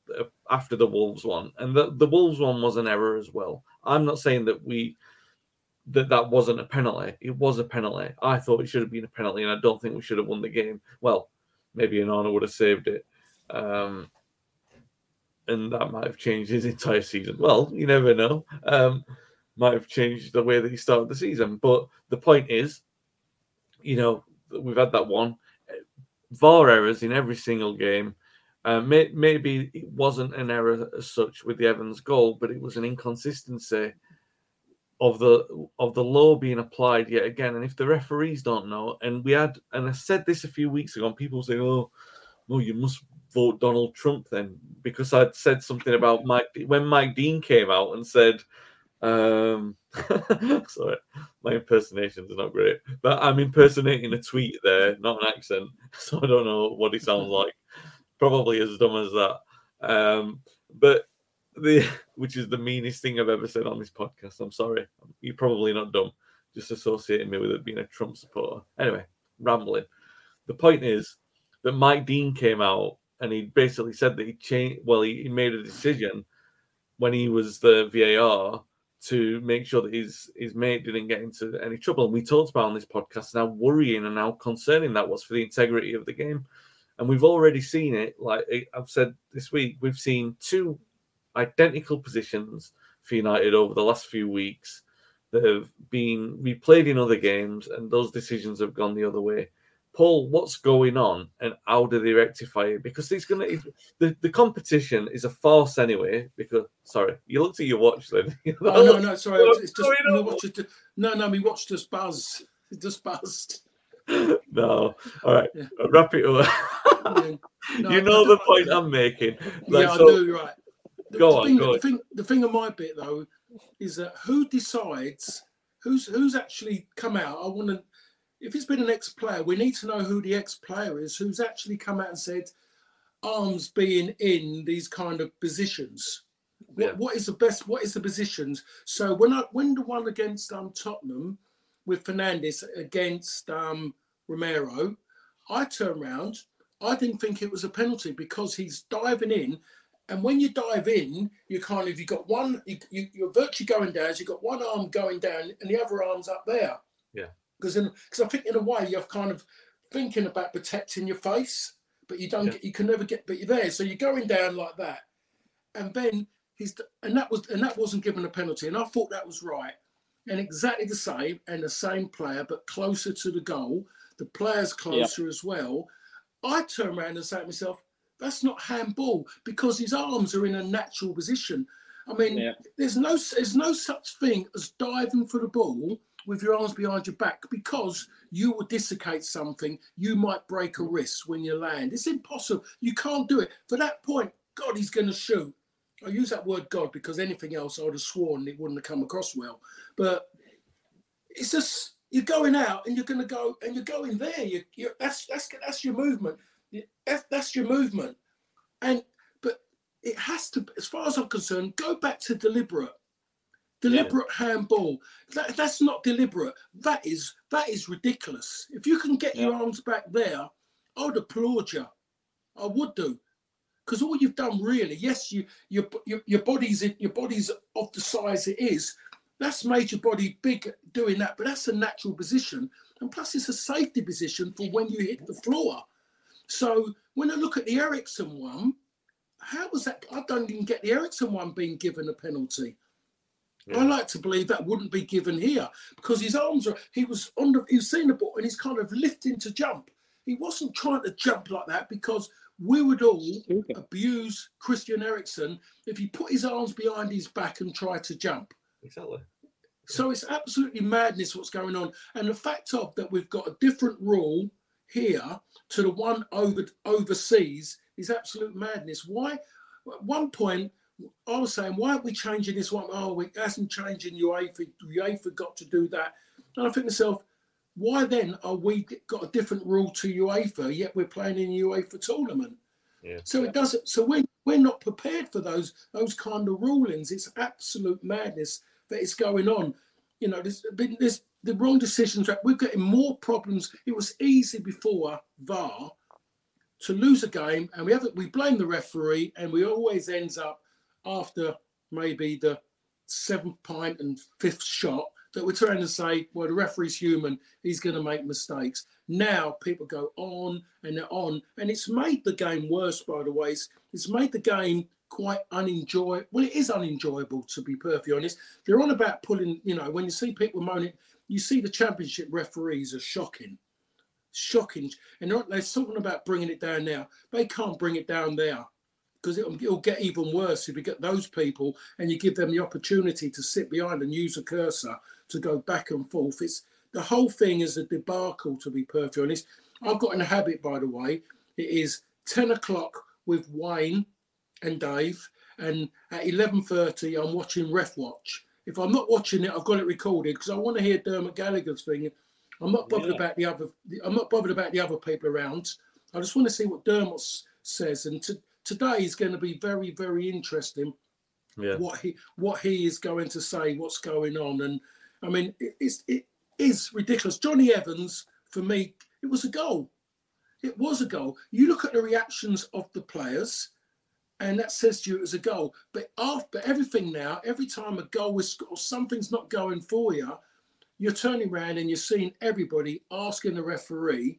Speaker 4: after the Wolves one, and the, the Wolves one was an error as well. I'm not saying that we that that wasn't a penalty. It was a penalty. I thought it should have been a penalty, and I don't think we should have won the game. Well, maybe Onana would have saved it, um, and that might have changed his entire season. Well, you never know. Um, might have changed the way that he started the season. But the point is, you know, we've had that one. V A R errors in every single game. Uh, may, maybe it wasn't an error as such with the Evans goal, but it was an inconsistency of the of the law being applied yet again. And if the referees don't know, and we had, and I said this a few weeks ago, and people say, "Oh, well, you must vote Donald Trump then," because I'd said something about Mike when Mike Dean came out and said, um, sorry, my impersonations are not great, but I'm impersonating a tweet there, not an accent, so I don't know what he sounds like. Probably as dumb as that. Um, but the which is the meanest thing I've ever said on this podcast. I'm sorry. You're probably not dumb. Just associating me with it being a Trump supporter. Anyway, rambling. The point is that Mike Dean came out and he basically said that he changed. Well, he, he made a decision when he was the V A R to make sure that his his mate didn't get into any trouble. And we talked about on this podcast how worrying and how concerning that was for the integrity of the game. And we've already seen it. Like I've said this week, we've seen two identical positions for United over the last few weeks that have been replayed in other games, and those decisions have gone the other way. Paul, what's going on, and how do they rectify it? Because it's gonna the, the competition is a farce anyway. Because sorry, you looked at your watch then.
Speaker 5: Oh no, no, sorry, it's just we watched it. No, no, we watched us buzz. It just buzzed.
Speaker 4: No, all right, yeah. Wrap it up. Yeah. No, you know the point I'm making.
Speaker 5: Like, yeah, so, I do. Right. The,
Speaker 4: go
Speaker 5: the
Speaker 4: on.
Speaker 5: Thing,
Speaker 4: go
Speaker 5: the
Speaker 4: on.
Speaker 5: thing, the thing of my bit though, is that who decides who's who's actually come out? I want to. If it's been an ex-player, we need to know who the ex-player is, who's actually come out and said, arms being in these kind of positions. What, yeah. what is the best, what is the positions? So when I when the one against um, Tottenham with Fernandes against um, Romero, I turned around, I didn't think it was a penalty because he's diving in. And when you dive in, you kind of, you got one, you, you, you're virtually going down, so you've got one arm going down and the other arm's up there.
Speaker 4: Yeah.
Speaker 5: Because because I think in a way you're kind of thinking about protecting your face, but you don't yeah. get, you can never get, but you're there. So you're going down like that, and then he's and that was and that wasn't given a penalty, and I thought that was right, and exactly the same and the same player, but closer to the goal. The player's closer yeah. as well. I turn around and say to myself, that's not handball because his arms are in a natural position. I mean, yeah. there's no there's no such thing as diving for the ball with your arms behind your back because you will dislocate something. You might break a wrist when you land. It's impossible. You can't do it. For that point, God, he's going to shoot. I use that word God because anything else I would have sworn it wouldn't have come across well. But it's just, you're going out and you're going to go and you're going there. You, you're, that's, that's, that's your movement. That's, that's your movement. And, but it has to, as far as I'm concerned, go back to deliberate. Deliberate yeah. handball. That, that's not deliberate. That is that is ridiculous. If you can get yeah. your arms back there, I would applaud you. I would do, because all you've done really, yes, you your your, your body's in, your body's of the size it is. That's made your body big doing that, but that's a natural position, and plus it's a safety position for when you hit the floor. So when I look at the Eriksen one, how was that? I don't even get the Eriksen one being given a penalty. Yeah. I like to believe that wouldn't be given here because his arms are, he was on the, he was seeing the ball and he's kind of lifting to jump. He wasn't trying to jump like that because we would all Stupid. abuse Christian Eriksen if he put his arms behind his back and tried to jump.
Speaker 4: Exactly.
Speaker 5: So it's absolutely madness what's going on. And the fact of that we've got a different rule here to the one over overseas is absolute madness. Why? At one point, I was saying, why aren't we changing this one? Oh, it hasn't changed in UEFA. UEFA got to do that. And I think to myself, why then are we got a different rule to UEFA, yet we're playing in a UEFA tournament? Yeah. So it doesn't. So we're, we're not prepared for those those kind of rulings. It's absolute madness that is going on. You know, there's been there's the wrong decisions. We're getting more problems. It was easy before V A R to lose a game, and we haven't. We blame the referee, and we always ends up after maybe the seventh pint and fifth shot that we're trying to say, well, the referee's human, he's going to make mistakes. Now people go on and they're on, and it's made the game worse, by the way. It's, it's made the game quite unenjoyable. Well, it is unenjoyable, to be perfectly honest. They're on about pulling, you know, when you see people moaning, you see the championship referees are shocking. Shocking. And they're, they're talking about bringing it down now. They can't bring it down there because it'll, it'll get even worse if you get those people and you give them the opportunity to sit behind and use a cursor to go back and forth. It's the whole thing is a debacle, to be perfectly honest. I've got in a habit, by the way. It is ten o'clock with Wayne and Dave, and at eleven thirty I'm watching Ref Watch. If I'm not watching it, I've got it recorded because I want to hear Dermot Gallagher's thing. I'm not bothered yeah. about the other. I'm not bothered about the other people around. I just want to see what Dermot says. And to, today is going to be very, very interesting.
Speaker 4: Yeah.
Speaker 5: What he what he is going to say, what's going on, and I mean, it, it's it is ridiculous. Johnny Evans, for me, it was a goal. It was a goal. You look at the reactions of the players, and that says to you it was a goal. But after everything now, every time a goal is or something's not going for you, you're turning around and you're seeing everybody asking the referee,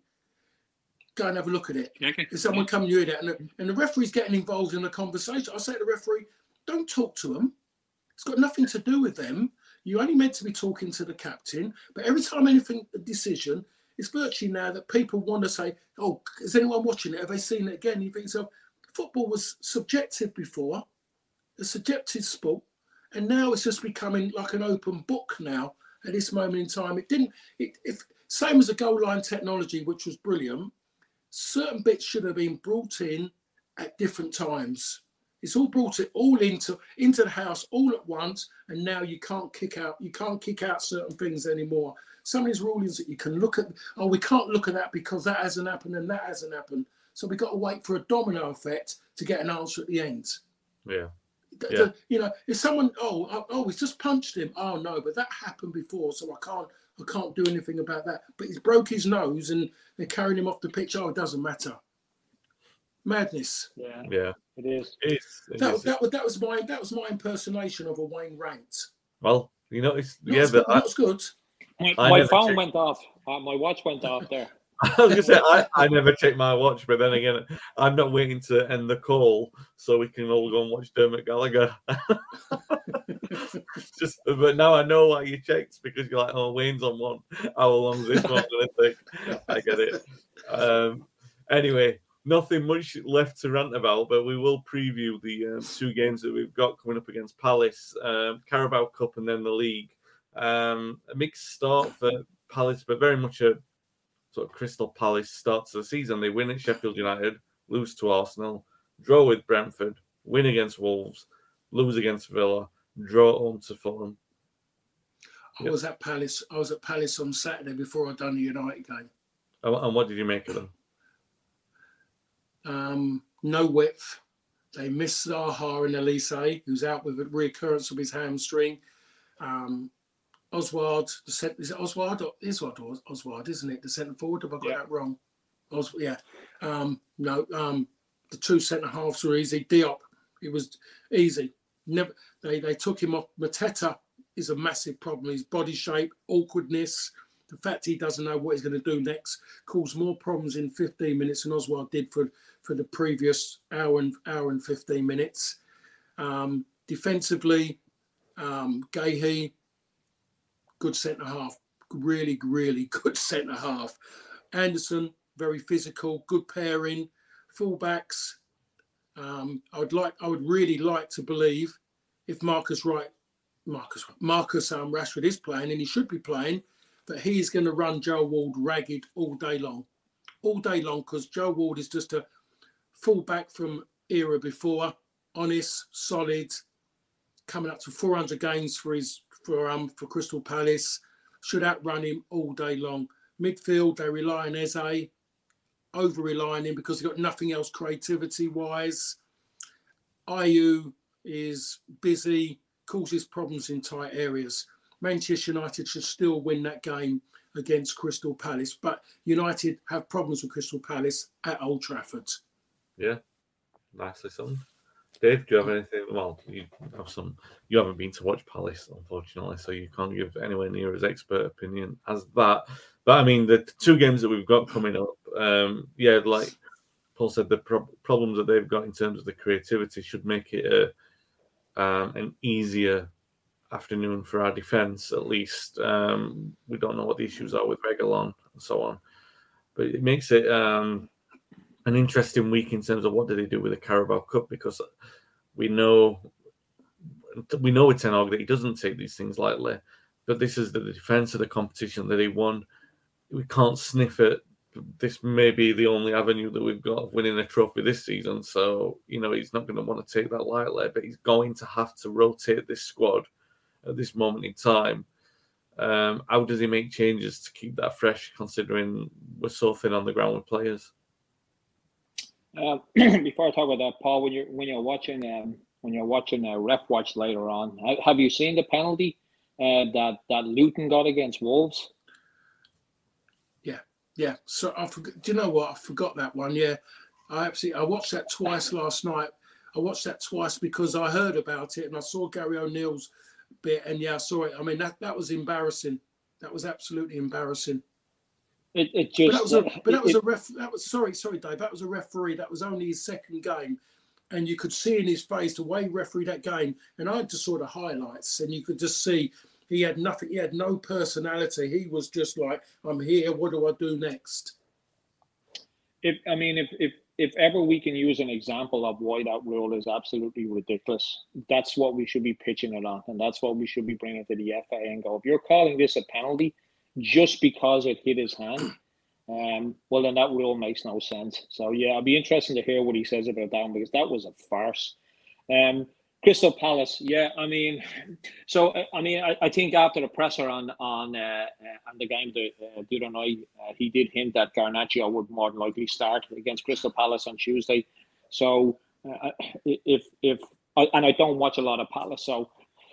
Speaker 5: go and have a look at it.
Speaker 6: Okay.
Speaker 5: Is someone coming to you there? And the, and the referee's getting involved in the conversation. I say to the referee, don't talk to them. It's got nothing to do with them. You're only meant to be talking to the captain. But every time anything, a decision, it's virtually now that people want to say, oh, is anyone watching it? Have they seen it again? You think so? Football was subjective before, a subjective sport, and now it's just becoming like an open book now at this moment in time. It didn't, it, if same as the goal line technology, which was brilliant, certain bits should have been brought in at different times. It's all brought it all into into the house all at once, and now you can't kick out you can't kick out certain things anymore. Some of these rulings that you can look at, oh, we can't look at that because that hasn't happened and that hasn't happened. So we've got to wait for a domino effect to get an answer at the end.
Speaker 4: Yeah.
Speaker 5: The,
Speaker 4: yeah.
Speaker 5: the, you know, if someone, oh, oh, oh, he's just punched him. Oh no, but that happened before, so I can't I can't do anything about that. But he's broke his nose and they're carrying him off the pitch. Oh, it doesn't matter. Madness.
Speaker 6: Yeah.
Speaker 4: Yeah.
Speaker 6: It is.
Speaker 4: It is. It
Speaker 5: that,
Speaker 4: is.
Speaker 5: that, that, that was my that was my impersonation of a Wayne rant.
Speaker 4: Well, you know, it's
Speaker 5: Not
Speaker 4: yeah, but
Speaker 5: good, good.
Speaker 6: My,
Speaker 4: I
Speaker 6: my phone
Speaker 4: checked.
Speaker 6: went off. Uh, my watch went off there.
Speaker 4: I was gonna say I, I never check my watch, but then again, I'm not waiting to end the call so we can all go and watch Dermot Gallagher. Just, but now I know why you checked because you're like, oh, Wayne's on one. How long is this one going to take? I get it. Um, anyway, nothing much left to rant about, but we will preview the um, two games that we've got coming up against Palace, um, Carabao Cup, and then the league. Um, a mixed start for Palace, but very much a sort of Crystal Palace start to the season. They win at Sheffield United, lose to Arsenal, draw with Brentford, win against Wolves, lose against Villa, draw home to Fulham.
Speaker 5: I was at Palace. I was at Palace on Saturday before I'd done the United game.
Speaker 4: And, and what did you make of them?
Speaker 5: Um, no width. They missed Zaha and Elise, who's out with a reoccurrence of his hamstring. Um, Oswald, the cent- is it Oswald or Oswald or Oswald, isn't it? The centre forward. Have I got
Speaker 6: Yeah.
Speaker 5: that wrong? Os- yeah. Um, no. Um, the two centre halves were easy. Diop, it was easy. Never. They they took him off. Mateta is a massive problem. His body shape, awkwardness, the fact he doesn't know what he's going to do next caused more problems in fifteen minutes than Oswald did for for the previous hour and hour and fifteen minutes. Um, defensively, um, Gahey, good centre half, really, really good centre half. Anderson, very physical, good pairing. Fullbacks, um, I would like, I would really like to believe if Marcus Wright, Marcus, Marcus um, Rashford is playing, and he should be playing, that he's going to run Joe Ward ragged all day long, all day long, because Joe Ward is just a fullback from era before, honest, solid, coming up to four hundred games for his for um for Crystal Palace, should outrun him all day long. Midfield, they rely on Eze, over rely on him because they've got nothing else creativity wise. Ayew is busy, causes problems in tight areas. Manchester United should still win that game against Crystal Palace, but United have problems with Crystal Palace at Old Trafford.
Speaker 4: Yeah, nicely summed. Dave, do you have anything? Well, you have some. You haven't been to watch Palace, unfortunately, so you can't give anywhere near as expert opinion as that. But I mean, the two games that we've got coming up, um, yeah, like Paul said the pro- problems that they've got in terms of the creativity should make it a, um, an easier afternoon for our defence, at least. Um, we don't know what the issues are with Reguilón and so on. But it makes it um, an interesting week in terms of what do they do with the Carabao Cup, because we know we know with Ten Hag that he doesn't take these things lightly, but this is the defence of the competition that he won. We can't sniff it. This may be the only avenue that we've got of winning a trophy this season. So, you know, he's not going to want to take that lightly, but he's going to have to rotate this squad at this moment in time. Um, how does he make changes to keep that fresh, considering we're so thin on the ground with players?
Speaker 6: Uh, before I talk about that, Paul, when you're when you're watching um, when you're watching uh, Ref Watch later on, have you seen the penalty uh, that that Luton got against Wolves?
Speaker 5: Yeah, yeah. So I forgot. Do you know what? I forgot that one. Yeah, I absolutely. I watched that twice last night. I watched that twice because I heard about it and I saw Gary O'Neill's bit, and yeah, I saw it. I mean, that that was embarrassing. That was absolutely embarrassing.
Speaker 6: It, it just,
Speaker 5: but that was a, but that
Speaker 6: it,
Speaker 5: was a ref. That was sorry, sorry, Dave. That was a referee. That was only his second game, and you could see in his face the way he refereed that game. And I just saw the highlights, and you could just see he had nothing. He had no personality. He was just like, "I'm here. What do I do next?"
Speaker 6: If I mean, if if if ever we can use an example of why that rule is absolutely ridiculous, that's what we should be pitching it on, and that's what we should be bringing to the F A and go, if you're calling this a penalty just because it hit his hand, um, well, then that rule makes no sense. So, yeah, I'll be interested to hear what he says about that one, because that was a farce. Um, Crystal Palace, yeah, I mean, so, I mean, I, I think after the presser on on, uh, on the game the, uh, the other night, uh, he did hint that Garnacho would more than likely start against Crystal Palace on Tuesday. So, uh, if, if, and I don't watch a lot of Palace, so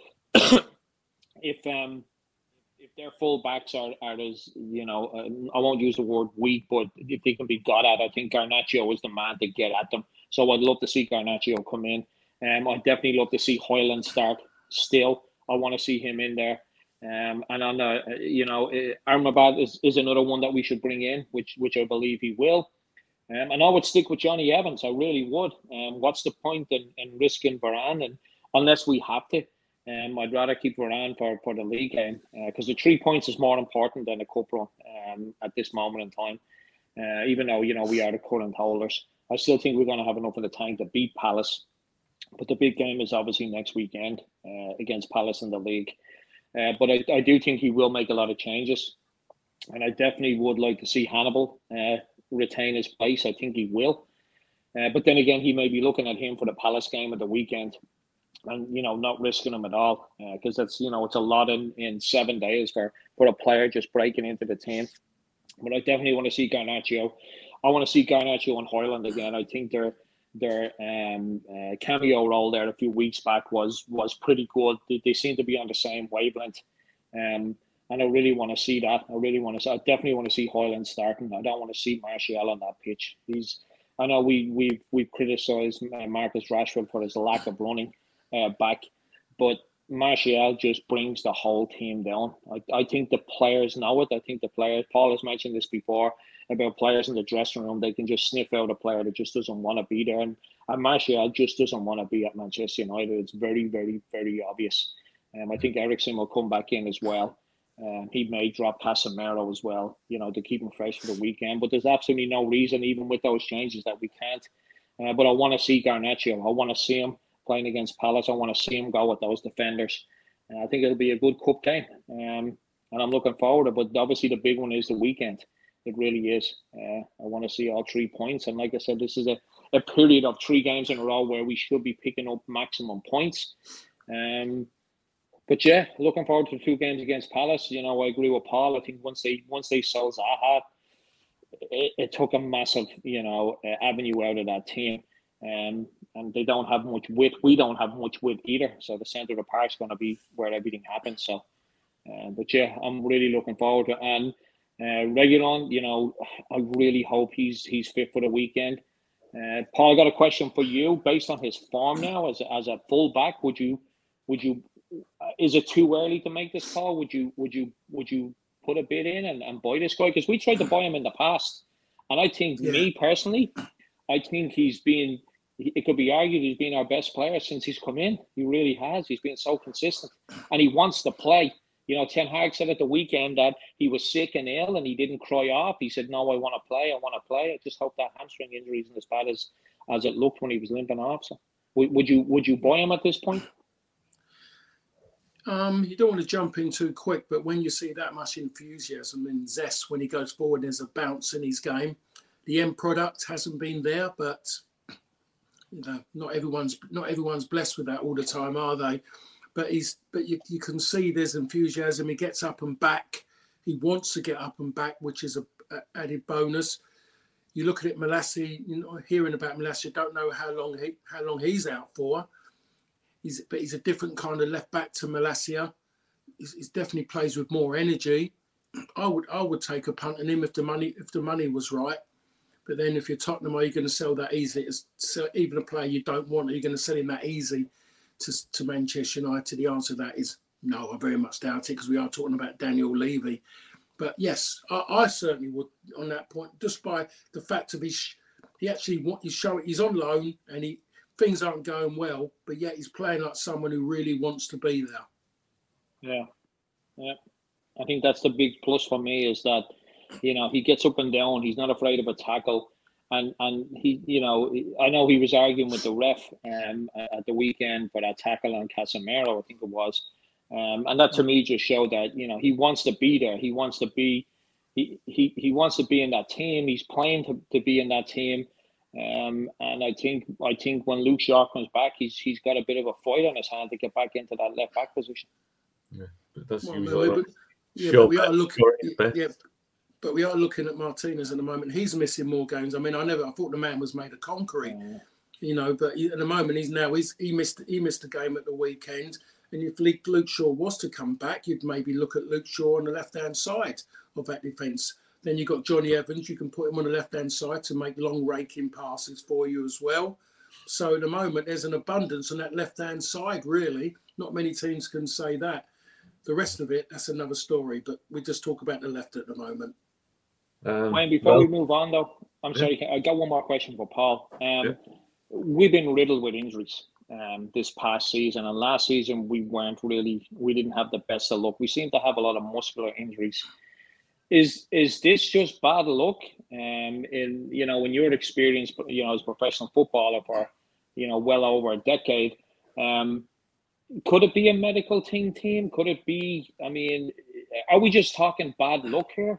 Speaker 6: if, um, if their full backs are, are as, you know, uh, I won't use the word weak, but if they can be got at, I think Garnacho is the man to get at them. So I'd love to see Garnacho come in. Um, I'd definitely love to see Hoyland start still. I want to see him in there. Um, and on the, you know, Amrabat is, is another one that we should bring in, which which I believe he will. Um, and I would stick with Johnny Evans. I really would. Um, what's the point in, in risking Varane? And unless we have to. Um, I'd rather keep Varane for, for the league game, because uh, the three points is more important than the cup run um, at this moment in time. Uh, even though, you know, we are the current holders, I still think we're going to have enough in the tank to beat Palace. But the big game is obviously next weekend uh, against Palace in the league. Uh, but I, I do think he will make a lot of changes. And I definitely would like to see Hannibal uh, retain his place. I think he will. Uh, but then again, he may be looking at him for the Palace game at the weekend. And, you know, not risking them at all, because uh, that's, you know, it's a lot in, in seven days for, for a player just breaking into the team. But I definitely want to see Garnacho. I want to see Garnacho and Hoyland again. I think their their um, uh, cameo role there a few weeks back was was pretty good. They, they seem to be on the same wavelength. Um, and I really want to see that. I really want to. I definitely want to see Hoyland starting. I don't want to see Martial on that pitch. He's. I know we we've we've criticised Marcus Rashford for his lack of running Uh, back, but Martial just brings the whole team down. I, I think the players know it. I think the players, Paul has mentioned this before about players in the dressing room, they can just sniff out a player that just doesn't want to be there. And, and Martial just doesn't want to be at Manchester United. It's very, very, very obvious. Um, I think Eriksen will come back in as well. Um, he may drop Casemiro as well, you know, to keep him fresh for the weekend. But there's absolutely no reason, even with those changes, that we can't. Uh, but I want to see Garnacho. I want to see him playing against Palace. I want to see him go with those defenders. And I think it'll be a good cup game. Um, and I'm looking forward to it. But obviously the big one is the weekend. It really is. Uh, I want to see all three points. And like I said, this is a, a period of three games in a row where we should be picking up maximum points. Um, but yeah, looking forward to two games against Palace. You know, I agree with Paul. I think once they once they sold Zaha, it, it took a massive, you know, uh, avenue out of that team. Um, and they don't have much width. We don't have much width either. So the centre of the park is going to be where everything happens. So, uh, but yeah, I'm really looking forward to it. And uh, Reguilón, you know, I really hope he's he's fit for the weekend. Uh, Paul, I got a question for you. Based on his form now as a, as a full back, would you would you uh, is it too early to make this call? Would you would you would you put a bid in and, and buy this guy? Because we tried to buy him in the past, and I think yeah. me personally. I think he's been, it could be argued he's been our best player since he's come in. He really has. He's been so consistent and he wants to play. You know, Ten Hag said at the weekend that he was sick and ill and he didn't cry off. He said, no, I want to play. I want to play. I just hope that hamstring injury isn't as bad as, as it looked when he was limping off. So would, would you would you buy him at this point?
Speaker 5: Um, you don't want to jump in too quick, but when you see that much enthusiasm and zest when he goes forward, there's a bounce in his game. The end product hasn't been there, but you know, not everyone's not everyone's blessed with that all the time, are they? But he's but you, you can see there's enthusiasm. He gets up and back. He wants to get up and back, which is a, a added bonus. You look at it, Molasse, you know, hearing about Molasse, don't know how long he how long he's out for. He's but he's a different kind of left back to Molasse. He's, he's definitely plays with more energy. I would I would take a punt on him if the money if the money was right. But then if you're Tottenham, are you going to sell that easily? It's, so even a player you don't want, are you going to sell him that easy to, to Manchester United? The answer to that is no, I very much doubt it because we are talking about Daniel Levy. But yes, I, I certainly would on that point, just by the fact of his, he actually he's showing he's on loan and he things aren't going well, but yet he's playing like someone who really wants to be there.
Speaker 6: Yeah, yeah. I think that's the big plus for me is that, you know, he gets up and down. He's not afraid of a tackle. And, and he, you know, I know he was arguing with the ref um, at the weekend for that tackle on Casemiro, I think it was. Um, and that to me just showed that, you know, he wants to be there. He wants to be, he he, he wants to be in that team. He's playing to, to be in that team. Um, and I think I think when Luke Shaw comes back, he's he's got a bit of a fight on his hand to get back into that left back position.
Speaker 4: Yeah, but that's
Speaker 5: well,
Speaker 4: usually
Speaker 5: but, yeah, but we are looking. Yeah, but we are looking at Martinez at the moment. He's missing more games. I mean, I never. I thought the man was made of concrete, yeah. you know. But he, at the moment, he's now he's he missed he missed a game at the weekend. And if Luke Shaw was to come back, you'd maybe look at Luke Shaw on the left hand side of that defence. Then you've got Johnny Evans. You can put him on the left-hand side to make long raking passes for you as well. So at the moment, there's an abundance on that left-hand side, really. Not many teams can say that. The rest of it, that's another story. But we just talk about the left at the moment.
Speaker 6: Um, Wayne, before well, we move on, though, I'm yeah. sorry, I got one more question for Paul. Um, yeah. We've been riddled with injuries um, this past season. And last season, we weren't really, we didn't have the best of luck. We seem to have a lot of muscular injuries. Is is this just bad luck? Um, in you know, in your experience, you know, as a professional footballer for, you know, well over a decade, um, could it be a medical thing, team? Could it be? I mean, are we just talking bad luck here?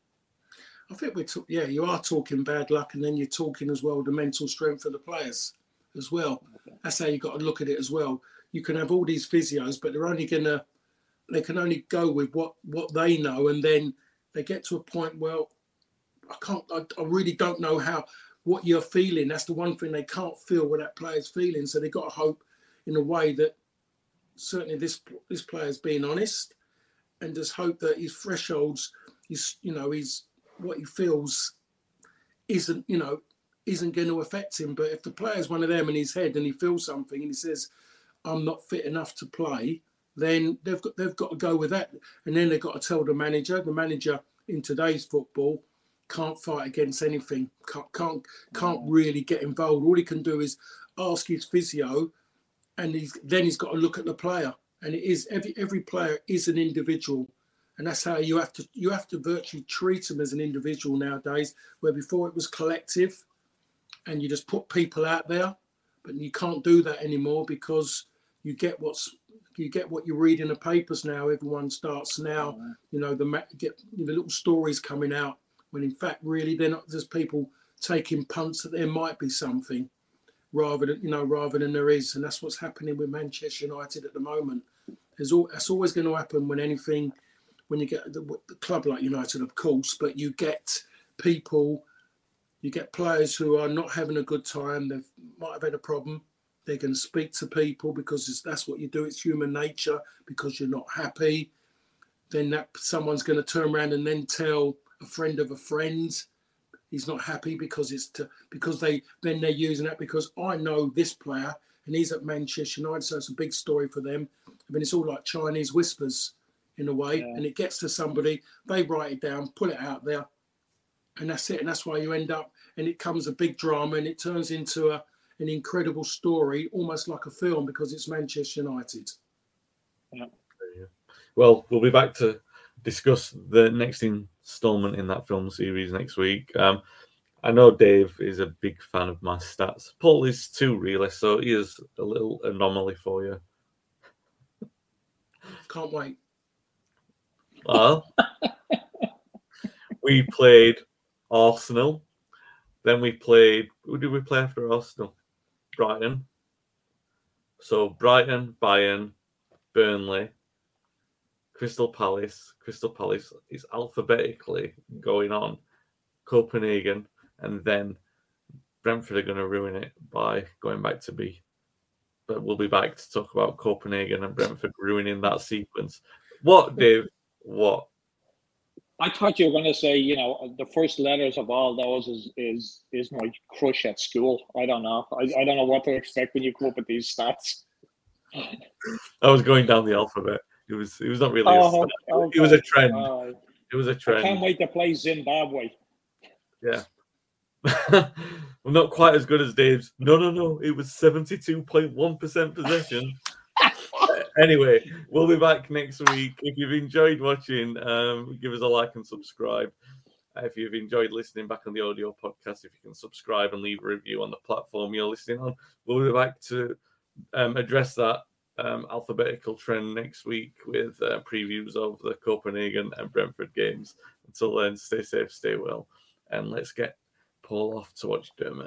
Speaker 5: I think we're talk- yeah, you are talking bad luck, and then you're talking as well the mental strength of the players as well. Okay. That's how you got to look at it as well. You can have all these physios, but they're only gonna they can only go with what what they know, and then they get to a point, well, I can't, I, I really don't know how, what you're feeling. That's the one thing they can't feel what that player's feeling. So they've got to hope in a way that certainly this this player's being honest and just hope that his thresholds, his, you know, his, what he feels isn't, you know, isn't going to affect him. But if the player's one of them in his head and he feels something and he says, I'm not fit enough to play, then they've got they've got to go with that. And then they've got to tell the manager. The manager in today's football can't fight against anything, can't can't, can't really get involved. All he can do is ask his physio, and he's then he's got to look at the player. And it is every every player is an individual. And that's how you have to you have to virtually treat them as an individual nowadays, where before it was collective and you just put people out there, but you can't do that anymore because you get what's You get what you read in the papers now. Everyone starts now, you know, the get the little stories coming out when in fact really they're not just people taking punts that there might be something rather than, you know, rather than there is. And that's what's happening with Manchester United at the moment. There's all, that's always going to happen when anything, when you get the, the club like United, of course, but you get people, you get players who are not having a good time. They might have had a problem. They're going to speak to people because it's, that's what you do. It's human nature because you're not happy. Then that someone's going to turn around and then tell a friend of a friend he's not happy because it's to, because they then they're using that because I know this player and he's at Manchester United, so it's a big story for them. I mean, it's all like Chinese whispers in a way, yeah. And it gets to somebody, they write it down, pull it out there, and that's it. And that's why you end up and it comes a big drama, and it turns into a an incredible story, almost like a film, because it's Manchester United.
Speaker 6: Yeah.
Speaker 4: Well, we'll be back to discuss the next instalment in that film series next week. Um, I know Dave is a big fan of my stats. Paul is too, really, so he is a little anomaly for you.
Speaker 5: Can't wait.
Speaker 4: Well, we played Arsenal. Then we played, who did we play after Arsenal? Brighton. So Brighton, Bayern, Burnley, Crystal Palace. Crystal Palace is alphabetically going on. Copenhagen, and then Brentford are going to ruin it by going back to B. But we'll be back to talk about Copenhagen and Brentford ruining that sequence. What, Dave? What?
Speaker 6: I thought you were going to say, you know, the first letters of all those is is is my crush at school. I don't know. I, I don't know what to expect when you come up with these stats.
Speaker 4: I was going down the alphabet. It was it was not really
Speaker 6: oh,
Speaker 4: a
Speaker 6: okay.
Speaker 4: It was a trend.
Speaker 6: Uh,
Speaker 4: it was a trend.
Speaker 6: I can't wait to play Zimbabwe.
Speaker 4: Yeah. Well, not quite as good as Dave's. No, no, no. It was seventy-two point one percent possession. Anyway, we'll be back next week. If you've enjoyed watching, um, give us a like and subscribe. Uh, if you've enjoyed listening back on the audio podcast, if you can subscribe and leave a review on the platform you're listening on, we'll be back to um, address that um, alphabetical trend next week with uh, previews of the Copenhagen and Brentford games. Until then, stay safe, stay well, and let's get Paul off to watch Dermot.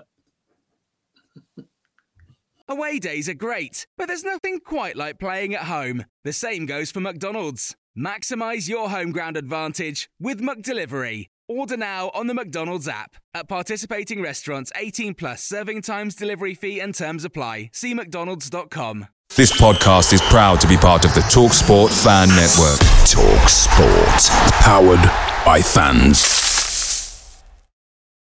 Speaker 3: Away days are great, but there's nothing quite like playing at home. The same goes for McDonald's. Maximise your home ground advantage with McDelivery. Order now on the McDonald's app. At participating restaurants, eighteen plus, serving times, delivery fee and terms apply. See mcdonalds dot com.
Speaker 1: This podcast is proud to be part of the TalkSport Fan Network. TalkSport. Powered by fans.